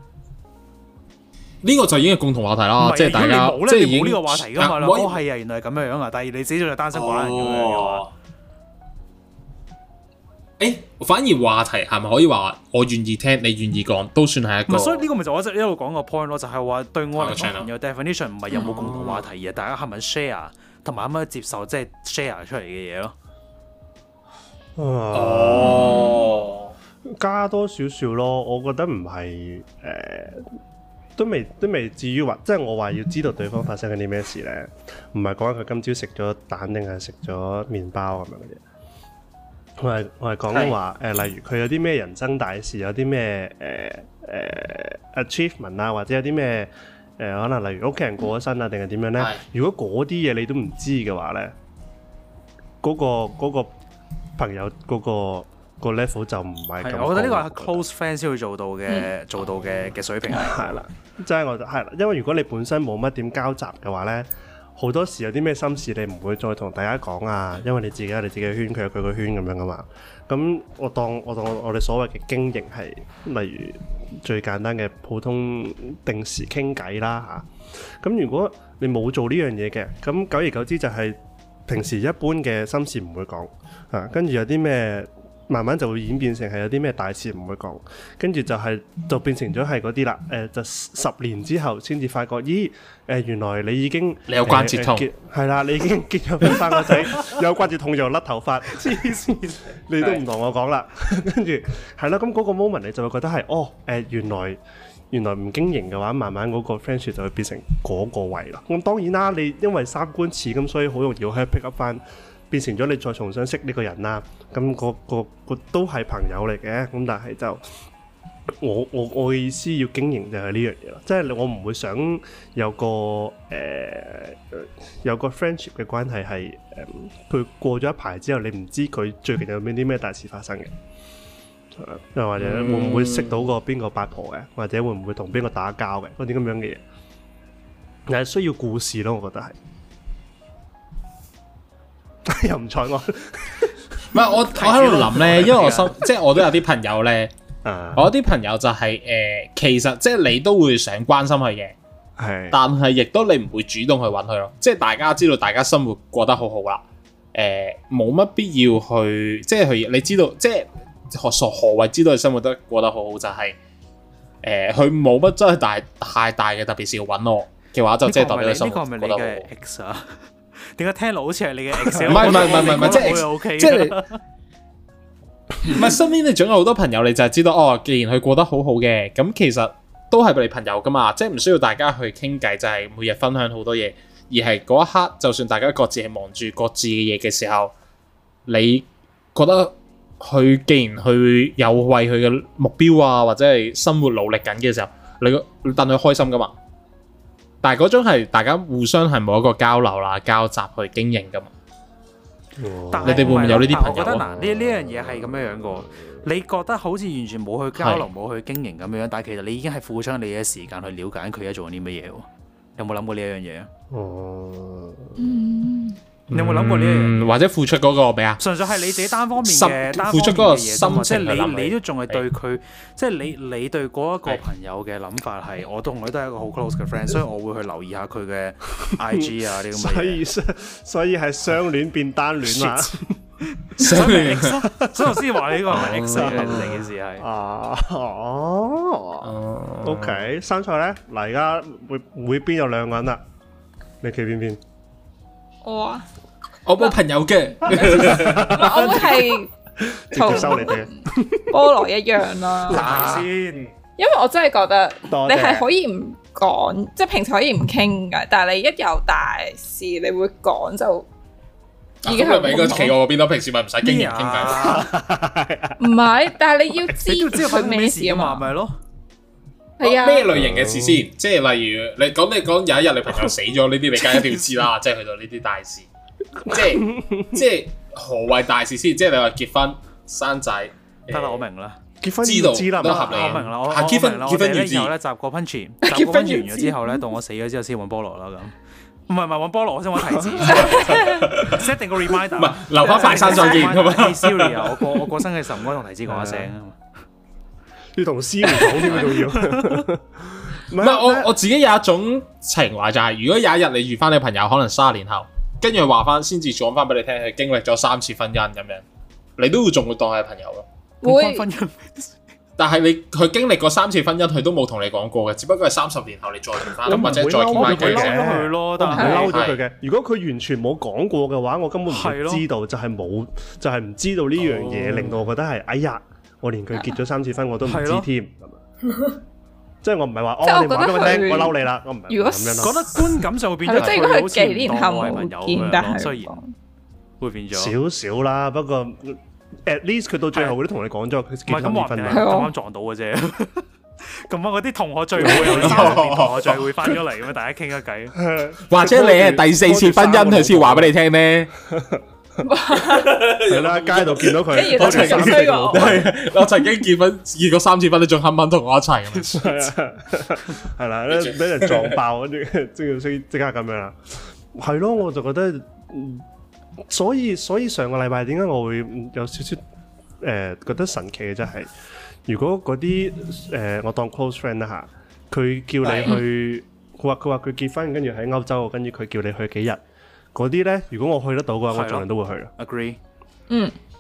呢個就已經係共同話題啦，即係大家即係已經冇呢個話題㗎嘛。哦，係啊，原來係咁樣樣啊，但係你自己仲係單身寡人咁樣嘅話。 誒，反而話題係咪可以話我願意聽，你願意講，都算係一個。 所以呢個咪就我一路講個 point 咯，就係話對我嚟講，朋友 definition 唔係有冇共同話題，而係大家係咪 share，同埋可唔可以接受即係 share 出嚟嘅嘢咯。 哦， 加多少少咯，我覺得唔係誒，都未都未至於話，即係我話要知道對方發生緊啲咩事咧，唔係講緊佢今朝食咗蛋定係食咗麵包咁樣嘅嘢。我係我係講話誒，例如佢有啲咩人生大事，有啲咩誒誒 achievement 啊，或者有啲咩誒可能例如屋企人過咗身啊，定係點樣咧？如果嗰啲嘢你都唔知嘅話咧，嗰、嗰個嗰個朋友嗰、嗰個、嗰個 level 就唔係咁。 我覺得呢個係 close friend 先會做到嘅，嗯、做到嘅嘅水平係。係啦， 即係我係啦，因為如果你本身冇乜點交集嘅話咧。好多時有啲咩心事你唔會再同大家講啊，因為你自己有你自己嘅圈，佢有佢個圈咁樣噶嘛。咁我當我當我哋所謂嘅經營係，例如最簡單嘅普通定時傾偈啦嚇。咁如果你冇做呢樣嘢嘅，咁久而久之就係平時一般嘅心事唔會講啊。跟住有啲咩慢慢就會演變成係有啲咩大事唔會講，跟住就係、是、就變成咗係嗰啲啦。誒、呃、就十年之後先至發覺，咦誒、呃、原來你已經你有關節痛， 係啦、呃呃，你已經結咗婚生個仔，有關節痛又甩頭髮，黐線，你都唔同我講啦。跟住係啦，咁嗰個 moment 你就會覺得係哦誒、呃、原來原來唔經營嘅話，慢慢嗰個 friendship 就會變成嗰個位啦。咁當然啦，你因為三觀似咁，所以好容易可以 pick up 翻。變成咗你再重新識呢個人啦，咁、那個個個都係朋友嚟嘅，咁但係就我我我嘅意思要經營就係呢樣嘢啦，即係我唔會想有個誒、呃、有個 friendship 嘅關係係誒佢過咗一排之後，你唔知佢最近有冇啲咩大事發生嘅，又或者會唔會識到個邊個八婆嘅，或者會唔會同邊個打交嘅嗰啲咁樣嘅嘢，係需要故事咯，我覺得係。又唔睬我， 唔係我我喺度諗咧，因為我心即係我都有啲朋友咧，uh, 我有啲朋友就係、是、誒、呃，其實即係你都會想關心佢嘅，係是，但係亦都你唔會主動去揾佢咯，即係大家知道大家生活過得好好啦，誒、呃，冇乜必要去，即係佢你知道，即係何何何謂知道佢生活得過得好好就係、是，誒、呃，佢冇乜真係大太大嘅特別事要揾我嘅話，就即係代表佢生活過得好好。 點解聽落好似係你嘅 ex？ 唔係唔係唔係唔係，即係即係唔係身邊你總有好多朋友，你就係知道哦。既然佢過得好好嘅，咁其實都係你朋友噶嘛，即係唔需要大家去傾偈，就係、是、每日分享好多嘢，而係嗰一刻，就算大家各自係忙住各自嘅嘢嘅時候，你覺得佢既然佢有為佢嘅目標啊或者係生活努力緊嘅時候，你你戥佢開心噶嘛？但係嗰種係大家互相係冇一個交流啦、交集去經營噶嘛。 哦、 你哋會唔會有呢啲朋友？ 我覺得嗱，呢呢樣嘢係咁樣樣個。你覺得好似完全冇去交流、冇是去經營咁樣，但係其實你已經係付出你嘅時間去了解佢而家做緊啲乜嘢喎？有冇諗過呢一樣嘢啊？哦，嗯。你有冇諗過呢樣嘢？ 或者付出嗰個咩啊？ 純粹係你自己單方面嘅單方面嘅嘢， 付出嗰個心情， 即係你你都仲係對佢，即係你你對嗰一個朋友嘅諗法係，我同佢都係一個好 close 嘅 friend，所以我會去留意下佢嘅 I G 啊啲咁嘅嘢。所以所以係雙戀變單戀啊！ 所以 X， 所以我先話你呢個係 X 嘅成件事係。 啊哦，OK，生菜咧嗱，而家會會邊有兩個人啦？你企邊邊？ 哇！ 我冇朋友嘅， 我會係同收你哋菠蘿一樣啦。 嗱先， 因為我真係覺得你係可以唔講，即係平時可以唔傾㗎，但係你一有大事，你會講就已經係俾個企我嗰邊咯。平時咪唔使經營傾偈。 唔係，但係你要知佢咩事啊嘛， 咪咯。 係啊， 咩類型嘅事先？即係例如你講你講有一日你朋友死咗呢啲，你梗係一定要知啦。即係去到呢啲大事，即係即係何謂大事先？即係你話結婚生仔， 得啦，我明啦。 結婚知道知啦， 都合理。 我明啦，我結婚結婚要知。 然後咧，集過 punch，集過 punch 完咗之後咧，到我死咗之後先揾菠蘿啦咁。唔係唔係揾菠蘿，我先揾提子。set 定個 reminder，唔係留翻快生再見咁啊。Sorry 啊，我過我過生嘅時候唔該同提子講一聲啊。 要同 Siri 講添，仲要。 唔係我我自己有一種情懷，就係如果有一日你遇翻你朋友，可能三十年後，跟住話翻先至講翻俾你聽，佢經歷咗三次婚姻咁樣，你都會仲會當係朋友咯。 會。 但係你佢經歷過三次婚姻，佢都冇同你講過嘅，只不過係三十年後你再遇翻，或者再傾翻偈嘅。佢咯，但係嬲咗佢嘅。如果佢完全冇講過嘅話，我根本唔知道，就係冇，就係唔知道呢樣嘢，令到我覺得係哎呀。我連佢結咗三次婚我都唔知添，即係我唔係話哦，你話俾我聽，我嬲你啦，我唔係咁樣咯。 覺得觀感上會變咗， 即係如果佢幾年後冇見，但係雖然會變咗少少啦。不過 at least 佢到最後都同你講咗佢結三次婚， 咁啱撞到嘅啫。咁啊，嗰啲同學聚會有三十年同學聚會翻咗嚟咁啊，大家傾下偈。 或者你係第四次婚姻，佢先話俾你聽咧。 係啦，街度見到佢， 我曾經係我曾經結婚結過三次婚，你仲肯唔肯同我一齊咁樣？ 係啦，俾人撞爆，跟住即係即刻咁樣啦。係咯，我就覺得，所以所以上個禮拜點解我會有少少誒覺得神奇嘅，即係如果嗰啲誒我當 close friend 啦吓，佢叫你去，佢話佢話佢結婚，跟住喺歐洲，跟住佢叫你去幾日。嗰啲咧，如果我去得到嘅話，我盡量都會去。 Agree， 嗯，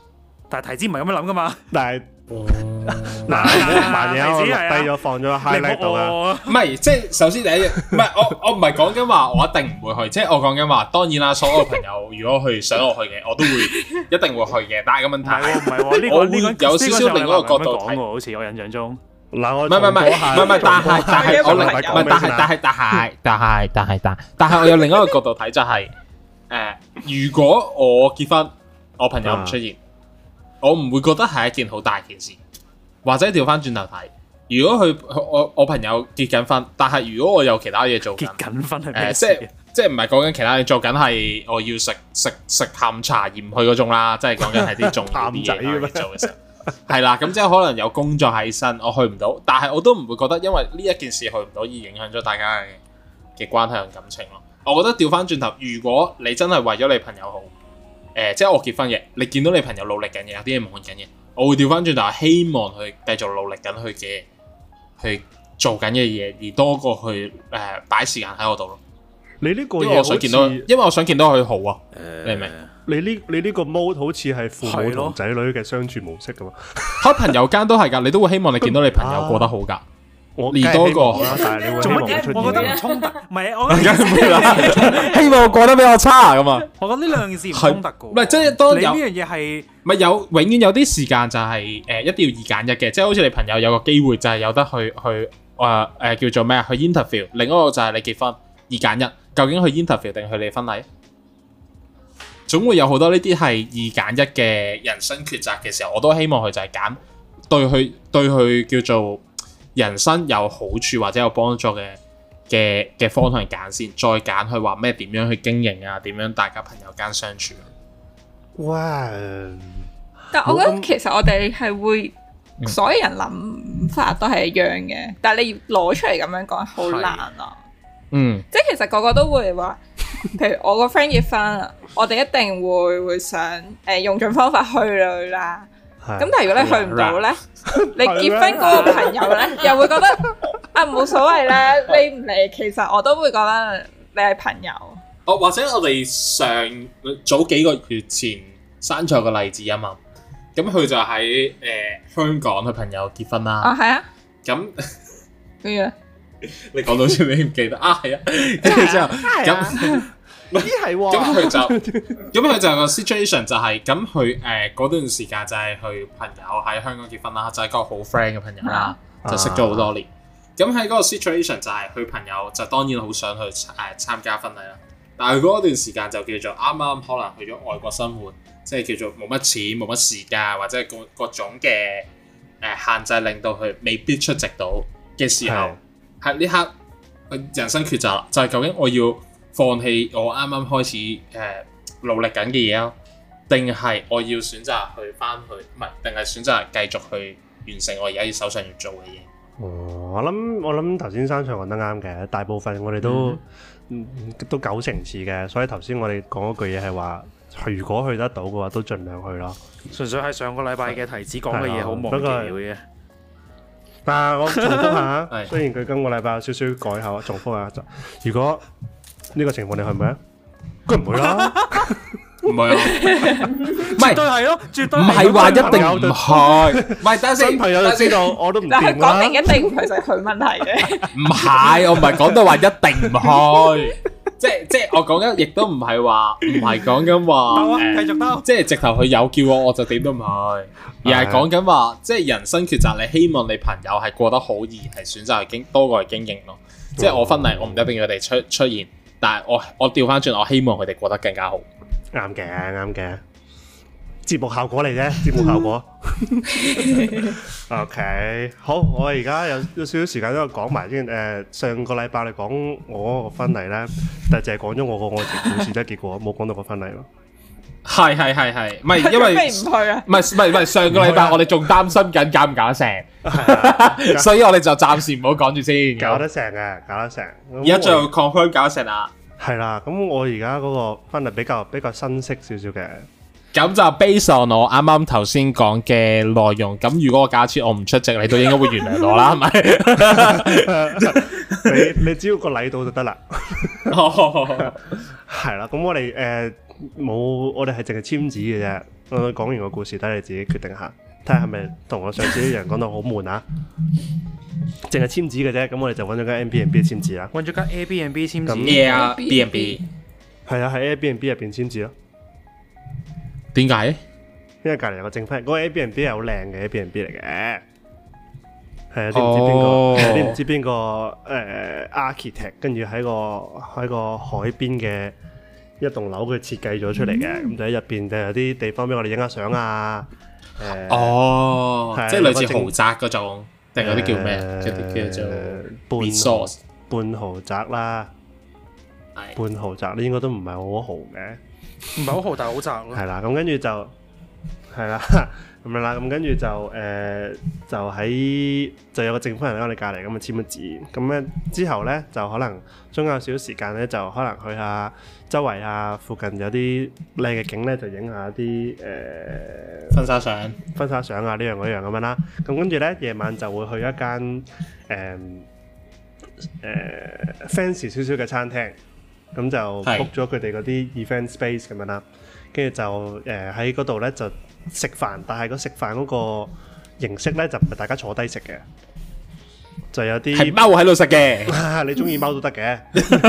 但係提子唔係咁樣諗噶嘛。 但係嗱，萬嘢我錄低咗放咗 highlight 度啊。 唔係，即係首先第一樣，唔係我我唔係講緊話我一定唔會去，即係我講緊話，當然啦，所有朋友如果去想我去嘅，我都會一定會去嘅。但係個問題唔係喎，呢個呢個有少少另一個角度睇， 好似我印象中。 嗱，我唔係唔係唔係唔係，但係但係我另唔係，但係但係但係但係但係但但係我有另一個角度睇就係誒，如果我結婚，我朋友唔出現，我唔會覺得係一件好大件事。或者調翻轉頭睇，如果佢我我朋友結緊婚，但係如果我有其他嘢做緊， 結緊婚係咩？ 誒，即係即係唔係講緊其他嘢做緊，係我要食食食下午茶而唔去嗰種啦，即係講緊係啲重要啲嘢要做嘅時候，係啦，咁即係可能有工作喺身，我去唔到，但係我都唔會覺得因為呢一件事去唔到而影響咗大家嘅嘅關係同感情咯。我覺得調翻轉頭，如果你真係為咗你朋友好，誒、呃，即係我結婚嘅，你見到你朋友努力緊嘅，有啲嘢忙緊嘅。我會調翻轉頭，希望佢繼續努力緊佢嘅，去做緊嘅嘢，而多過去誒擺、呃、時間喺我度咯。 你呢個嘢， 因為我想見到，因為我想見到佢好啊。呃、你明唔明？ 你呢你呢個 mode 好似係父母同仔女嘅相處模式噶嘛？ 喺朋友間都係㗎，你都會希望你見到你朋友過得好㗎。啊我連多個， 但係你會希望佢出現嘅。 我覺得唔衝突，唔係我希望過得比我差咁啊！ 我覺得呢兩件事唔衝突嘅。 唔係即係當有呢樣嘢係， 唔係有永遠有啲時間就係、是、誒、呃、一定要二揀一嘅，即係好似你朋友有個機會就係有得去去誒誒、呃呃、叫做咩啊？去 interview， 另一個就係你結婚二揀一，究竟去 interview 定去你婚禮？總會有好多呢啲係二揀一嘅人生抉擇嘅時候，我都希望佢就係揀對佢對佢叫做人生有好處或者有幫助嘅嘅嘅方向揀先，再揀去話咩點樣去經營啊，點樣大家朋友間相處。 哇！ 但我覺得其實我哋係會、嗯、所有人諗法都係一樣嘅，但係你要攞出嚟咁樣講好難啊。 嗯， 即係其實個個都會話，譬如我個 friend 結婚啊，我哋一定會會想誒、呃、用盡方法去啦。咁但係如果你去唔到咧，你結婚嗰個朋友咧又會覺得啊冇所謂咧，你唔嚟其實我都會覺得你係朋友。 哦，或者我哋上早幾個月前生咗個例子啊嘛，咁佢就喺誒、呃、香港佢朋友結婚啦。 啊係啊。咁咩啊？ 你講到先，你唔記得啊？係啊。跟住之後咁。 咦係喎， 咁佢就咁佢就個 situation 就係咁佢誒嗰段時間就係佢朋友喺香港結婚啦，就係、是、個好 friend 嘅朋友啦，啊、就識咗好多年。咁喺嗰個 situation 就係佢朋友就當然好想去誒、呃、參加婚禮啦，但係嗰段時間就叫做啱啱可能去咗外國生活，即係叫做冇乜錢冇乜時間或者各各種嘅誒、呃、限制，令到佢未必出席到嘅時候，喺呢刻人生抉擇就係、是、究竟我要放棄我啱啱開始誒、呃、努力緊嘅嘢啊，定係我要選擇去翻去，唔係，定係選擇繼續去完成我而家手上要做嘅嘢。 哦，我諗我諗頭先山上講得啱嘅，大部分我哋都、嗯、都九成似嘅，所以頭先我哋講嗰句嘢係話，如果去得到嘅話，都盡量去咯。純粹係上個禮拜嘅提子講嘅嘢好忘記了嘅。但係我重複下，雖然佢今個禮拜有少少改口，重複下就如果。呢個情況你去唔去啊？佢唔會啦， 唔係啊，唔係， 絕對係咯，絕對唔係話一定唔去，唔係等先， 新朋友就知道我都唔掂啦。 但係講明一定唔去就係佢問題嘅。 唔係，我唔係講到話一定唔去，即係即係我講緊，亦都唔係話唔係講緊話， 繼續兜， 即係直頭佢有叫我，我就點都唔去，而係講緊話，即係人生抉擇，你希望你朋友係過得好，而係選擇去經多過去經營咯。即係我婚禮，我唔一定要佢哋出出現。但係我我調翻轉，我希望佢哋過得更加好。 啱嘅，啱嘅，節目效果嚟啫，節目效果。OK，好，我而家有有少少時間都講埋先。誒、呃，上個禮拜你講我個婚禮咧，但係淨係講咗我個愛情故事啫，結果冇講到個婚禮咯。 係係係係，唔係因為唔去啊？ 唔係唔係唔係上個禮拜我哋仲擔心緊搞唔搞得成，所以我哋就暫時唔好講住先。 搞得成嘅，搞得成。 而家最後 confirm 搞得成啦。 係啦，咁我而家嗰個婚禮比較比較新式少少嘅。 咁就 base on 我啱啱頭先講嘅內容。咁如果我假設我唔出席，你都應該會原諒我啦，係咪？ 你你只要個禮到就得啦。係啦，咁我哋誒冇，我哋係淨係簽紙嘅啫。 我講完個故事，睇你自己決定下，睇下係咪同我上次一樣講到好悶啊？淨係簽紙嘅啫，咁我哋就揾咗間 Airbnb 簽紙啦。 揾咗間 Airbnb 簽紙 ，Airbnb 係啊，喺 Airbnb 入邊簽紙咯。 點解？ 因為隔離有個正方，嗰個 Airbnb 係好靚嘅 Airbnb 嚟嘅。係啊，啲唔知邊個，有啲唔知邊個誒 architect，跟住喺個喺個海邊嘅一棟樓佢設計咗出嚟嘅，咁就喺入邊就有啲地方俾我哋影下相啊。誒， 哦，即係類似豪宅嗰種，定嗰啲叫咩？即係叫做半半豪宅啦。 半豪宅咧應該都唔係好豪嘅， 唔係好豪，但係好窄咯。 係啦，咁跟住就係啦。咁樣啦，咁跟住就誒、呃，就喺就有個政府人喺我哋隔離咁啊簽咗字，咁咧之後咧就可能中間有少少時間咧，就可能去下周圍啊，附近有啲靚嘅景咧，就影下啲誒婚紗相、 婚紗相啊呢樣嗰樣咁樣啦。咁跟住咧夜晚就會去一間誒誒 fancy 少少嘅餐廳，咁就 book 咗佢哋嗰啲 event space 咁樣啦。跟住就誒喺嗰度咧就食飯，但係個食飯嗰個形式咧就唔係大家坐低食嘅，就有啲係踎喺度食嘅。 你中意踎都得嘅。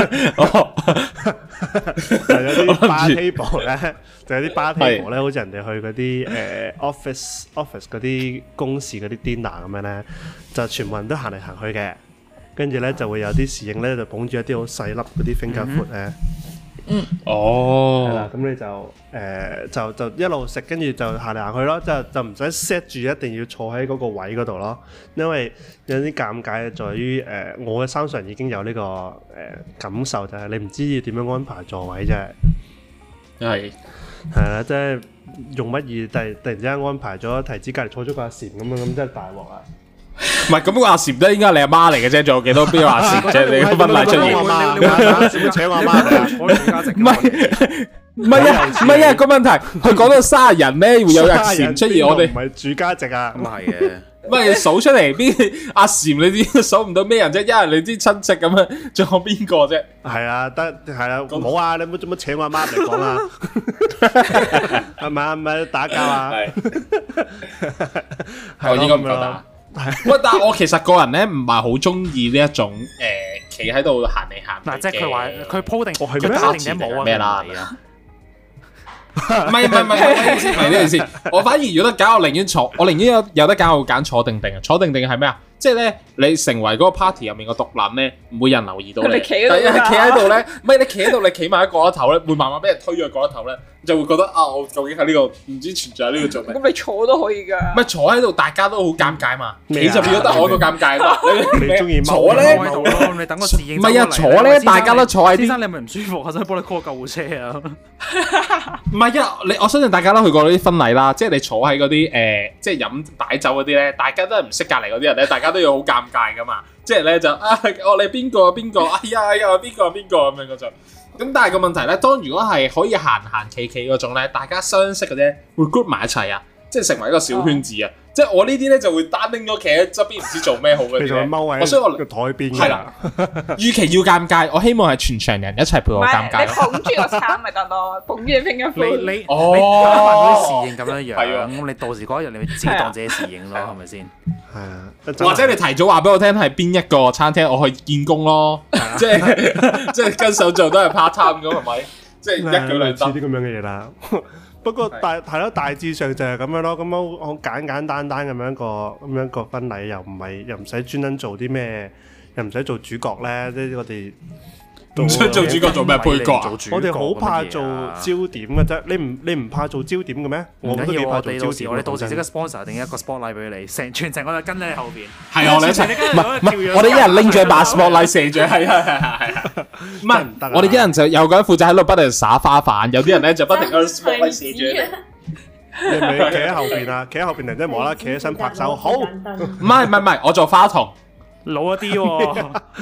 就有啲 bar table 咧，就有啲 bar table 咧，好似人哋去嗰啲誒 office office 嗰啲公事嗰啲 dinner 咁樣咧，就全部人都行嚟行去嘅。跟住咧就會有啲侍應咧就捧住一啲好細粒嗰啲 finger food 咧。 嗯，哦， 係啦，咁你就誒、呃、就就一路食，跟住就行嚟行去咯，就就唔使 set 住一定要坐喺嗰個位嗰度咯，因為有啲尷尬在於誒、呃、我嘅身上已經有呢、這個誒、呃、感受，就係你唔知要點樣安排座位啫，係係啦，即係用乜嘢突突然之間安排咗提子隔離坐咗個阿禪咁樣，咁真係大鑊啊！ 唔係咁個阿禪都應該係你阿媽嚟嘅啫，仲有幾多邊個阿禪啫？你個婚禮出現， 阿禪請我阿媽嚟， 唔係唔係啊，唔係啊個問題，佢講到卅人咧會有阿禪出現，我哋唔係主家席啊， 咁係嘅。 唔係數出嚟邊阿禪，你知數唔到咩人啫？因為你啲親戚咁樣，仲有邊個啫？ 係啊，得係啊，冇啊，你冇做乜請我阿媽嚟講啊？係咪啊？唔係打交啊？ 我應該唔夠打。喂，但係我其實個人咧唔係好中意呢一種誒，企喺度行嚟行去嘅。 嗱，即係佢話佢鋪定， 佢打定嘅冇啊咩啦？唔係唔係唔係唔係，唔係呢件事。我反而如果得揀，我寧願坐，我寧願有有得揀，我會揀坐定定啊！坐定定係咩啊？即係咧，你成為嗰個 party 入面個獨撚咧，唔會有人留意到你。 你企喺度， 但係企喺度咧，唔係你企喺度，你企埋喺角落頭咧，會慢慢俾人推咗去角落頭咧，就會覺得啊，我究竟喺呢個唔知存在喺呢度做咩？ 咁你坐都可以㗎。 唔係坐喺度，大家都好尷尬嘛。企就變咗得我個尷尬嘛。 你中意坐咧？ 你等個侍應。 唔係啊，坐咧，大家都坐喺邊。 先生，你係咪唔舒服？我想幫你 call 救護車啊！ 唔係啊，你我相信大家都去過嗰啲婚禮啦，即係你坐喺嗰啲誒，即係飲擺酒嗰啲咧，大家都係唔識隔離嗰啲人咧，大家都要好尷尬噶嘛。即係咧就啊，我你邊個邊個？哎呀哎呀，邊個邊個咁樣嗰種。咁但係個問題咧，當如果係可以行行企企嗰種咧，大家相識嘅啫，會 group 埋一齊啊，即係成為一個小圈子啊。即係我呢啲咧就會單拎咗企喺側邊唔知做咩好嘅嘢， 我所以我個台邊係啦。與其要尷尬，我希望係全場人一齊陪我尷尬。 你捧住個餐咪得咯，捧住你拼一飛。 你你哦， 你打扮嗰啲侍應咁樣樣，咁你到時嗰一日你咪自己當自己侍應咯，係咪先？ 係啊， 或者你提早話俾我聽係邊一個餐廳，我去見工咯。即係即係跟手做都係 part time 咁，係咪？即係一舉兩得啲咁樣嘅嘢啦。不過大係咯，大致上就係咁樣咯。咁樣好簡簡單單咁樣個咁樣個婚禮，又唔係又唔使專登做啲咩，又唔使做主角咧。即係我哋唔想做主角做咩配角啊？ 我哋好怕做焦點嘅啫。你唔你唔怕做焦點嘅咩？我都幾怕做焦點。 我哋到時即刻 sponsor 定一個 spotlight 俾你，成全程我就跟喺你後邊。 係我哋一齊，唔係唔係，我哋一人拎住把 spotlight 射住，係係係係係。唔係，我哋一人就有個人負責喺度不停撒花瓣，有啲人咧就不停喺 spotlight 射住。 你咪企喺後邊啊！企喺後邊突然間無啦啦企起身拍手，好。唔係唔係唔係，我做花童。 老一啲喎，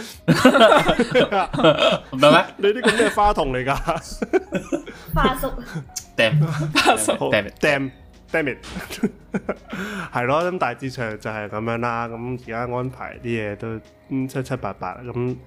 唔得咩？ 你呢個咩花童嚟㗎？ 花叔 ，damn 花叔 ，damn damn damn it，係咯，咁大致上就係咁樣啦。咁而家安排啲嘢都七七八八，咁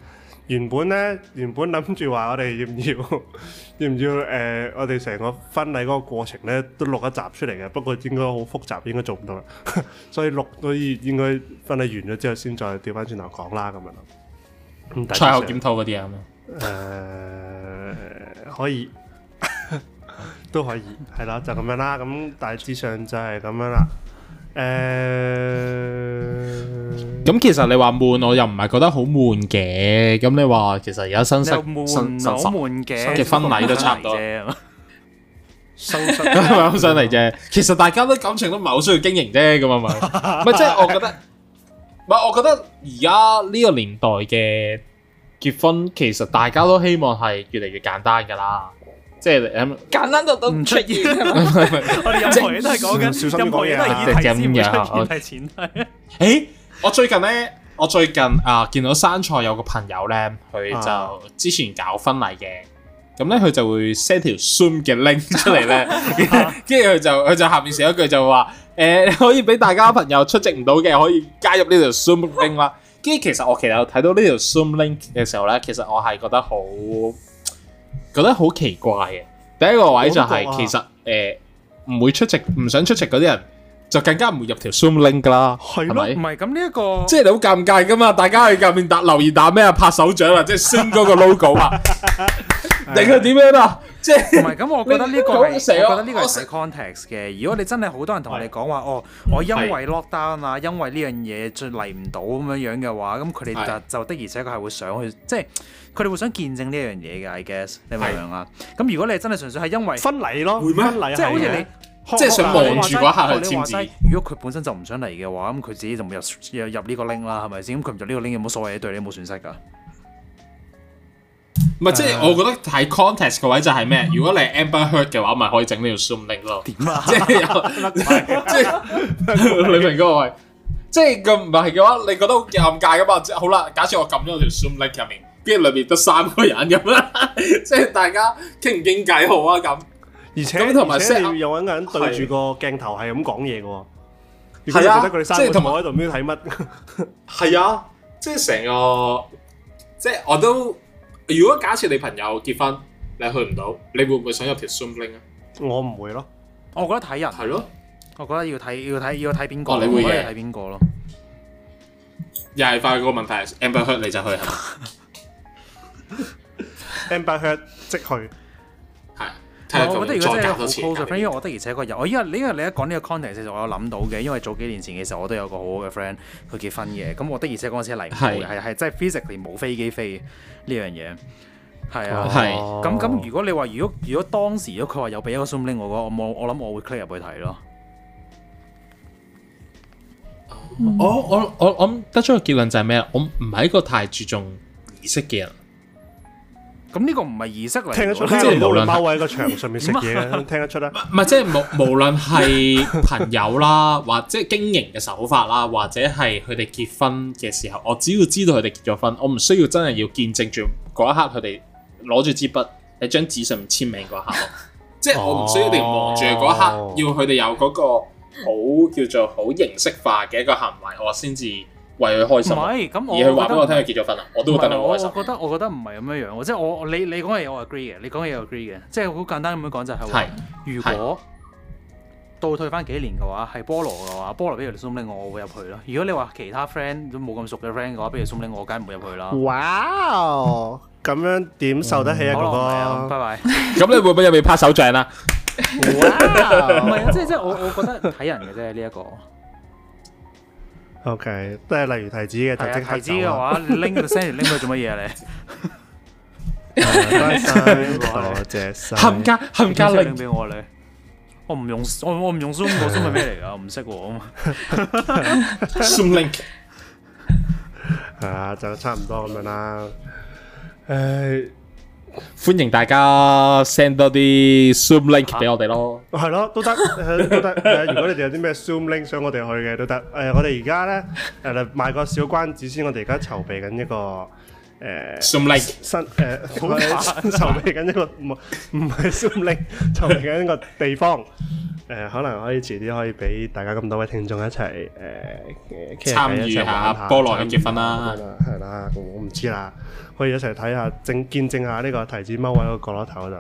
原本咧，原本諗住話我哋要唔要，要唔要誒、呃？我哋成個婚禮嗰個過程咧，都錄一集出嚟嘅。不過應該好複雜，應該做唔到啦。所以錄可以應該婚禮完咗之後，先再調翻轉頭講啦，咁樣咯。 賽後檢討嗰啲啊？ 誒、呃，可以，都可以，係啦，就咁樣啦。咁大致上就係咁樣啦。誒、呃， 咁其實你話悶，我又唔係覺得好悶嘅。咁你話其實而家新式新新好悶嘅嘅婚禮都差唔多， 新式係咪好想嚟啫？其實大家都感情都唔係好需要經營啫，咁啊嘛。唔係即係我覺得，唔係我覺得而家呢個年代嘅結婚，其實大家都希望係越嚟越簡單㗎啦。即係誒簡單到都唔出現， 我哋任何嘢都係講緊，任何嘢都係議題先會出現，係前提。 誒，我最近咧，我最近啊見到生菜有個朋友咧，佢就之前搞婚禮嘅，咁咧佢就會 send 條 Zoom 嘅 link 出嚟咧，跟住佢就佢就下面寫一句就話誒可以俾大家朋友出席唔到嘅，可以加入呢條 Zoom link 啦。跟住其實我其實睇到呢條 Zoom link 嘅時候咧，其實我係覺得好。覺得好奇怪嘅，第一個位就係、是啊、其實誒唔、呃、會出席，唔想出席嗰啲人就更加唔會入條 Zoom link 噶啦，係咪？唔係咁呢一個， 即係你好尷尬噶嘛？大家去入面打留言打咩啊？拍手掌啊！即係 Zoom 嗰個 logo 啊，定係點樣啊？即係唔係咁？我覺得呢個係，我覺得呢個係睇 context 嘅。如果你真係好多人同你講話，哦，我因為 lockdown 啊，因為呢樣嘢再嚟唔到咁樣樣嘅話，咁佢哋就就的而且確係會想去，即係佢哋會想見證呢樣嘢嘅。I guess 你明唔明啊？咁如果你真係純粹係因為婚禮咯， 會咩？ 即係好似你。 即係想望住嗰刻去簽字。 如果佢本身就唔想嚟嘅話，咁佢自己就冇入入呢個 link 啦，係咪先？咁佢唔入呢個 link 有冇所謂？對你冇損失㗎。 唔係，即係我覺得睇 context 嘅位就係咩？如果你係 Amber Heard 嘅話，咪可以整呢條 Zoom link 咯。點啊？即係有，即係你明嗰個位。即係咁唔係嘅話，你覺得好尷尬㗎嘛？好啦，假設我撳咗條 Zoom link 入面，跟住裏邊得三個人咁啦，即係大家傾唔傾偈好啊咁。 而且而且你有揾個人對住個鏡頭係咁講嘢嘅喎，係啊，覺得佢哋三個坐喺度唔知睇乜？ 係啊，即係成個，即係我都。如果假設你朋友結婚，你去唔到，你會唔會想入條 Zoom link 啊？ 我唔會咯， 我覺得睇人係咯， 我覺得要睇要睇要睇邊個， 你會嘅， 睇邊個咯。 又係發覺個問題 ，Amber Heard 你就去係嘛 ？Amber Heard 即去。 我覺得如果真係好 close friend，因為我的而且確有，我依家呢個你一講呢個 context，其實我有諗到嘅，因為早幾年前嘅時候我都有個好好嘅 friend 佢結婚嘅，咁我的而且確嗰陣時嚟唔到，係係真係 physically 冇飛機飛呢樣嘢，係啊，係咁咁。如果你話如果如果當時如果佢話有俾一個 Zoom link 我嘅話，我冇我諗我會 click 入去睇咯。 嗯、我我我我諗得出個結論就係咩？我唔係一個太注重儀式嘅人。 咁呢個唔係儀式嚟， 聽得出。即係無論踎喺個牆上面食嘢，聽得出啦。 唔係即係無無論係朋友啦，或者經營嘅手法啦，或者係佢哋結婚嘅時候，我只要知道佢哋結咗婚，我唔需要真係要見證住嗰一刻佢哋攞住支筆喺張紙上面簽名嗰刻咯。即係我唔需要一定望住嗰一刻，哦、要佢哋有嗰個好叫做好形式化嘅一個行為，我先至為佢開心，唔係咁，而佢話俾我聽佢結咗婚啦，我都會戥佢開心。 我覺得我覺得唔係咁樣樣，即係我你你講嘅嘢我 agree 嘅，你講嘅嘢我 agree 嘅，即係好簡單咁樣講就係話，如果倒退翻幾年嘅話，係菠蘿嘅話，菠蘿俾條 Zoom link 我會入去咯。如果你話其他 friend 都冇咁熟嘅 friend 嘅話，俾條 Zoom link我梗係唔會入去啦。 哇！咁樣點受得起啊？哥哥， 拜拜。 咁你會唔會入面拍手掌啊？ 哇！唔係啊，即係即係我我覺得睇人嘅啫呢一個。 O K， 都係例如提子嘅，就即刻提子嘅話，你拎個 send 拎佢做乜嘢啊？ 你多謝多謝晒， 冚家冚家拎俾我你，我唔用我我唔用 Zoom， 個 Zoom 係咩嚟㗎？我唔識喎。 Zoom link 係啊，就差唔多咁樣啦。誒。 歡迎大家 send 多啲 Zoom link 俾我哋咯， 係咯，都得，都得。誒，如果你哋有啲咩 Zoom link 想我哋去嘅都得。誒，我哋而家咧誒賣個小關子先，我哋而家籌備緊一個誒 Zoom link 新誒，籌備緊一個唔唔係 Zoom link，籌備緊一個地方。 誒，可能可以遲啲可以俾大家咁多位聽眾一齊誒參與下菠蘿嘅結婚啦， 係啦，我唔知啦，可以一齊睇下證見證下呢個提子踎喺個角落頭就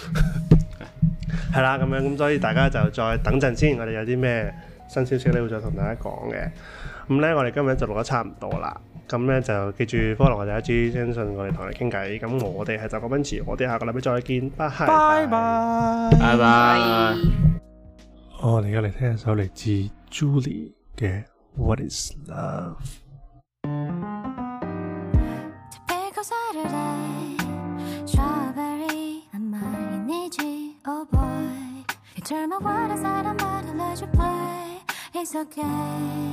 係啦，咁樣咁，所以大家就再等陣先，我哋有啲咩新消息咧會再同大家講嘅。咁咧，我哋今日就錄得差唔多啦。咁咧就記住 follow 我哋 I G， 相信我哋同你傾偈。咁我哋係就講奔馳，我哋下個禮拜再見，拜拜拜拜。 我哋而家嚟聽一首嚟自 Julie 嘅 What Is Love。 Turn my world aside, I'm about to let you play. It's okay.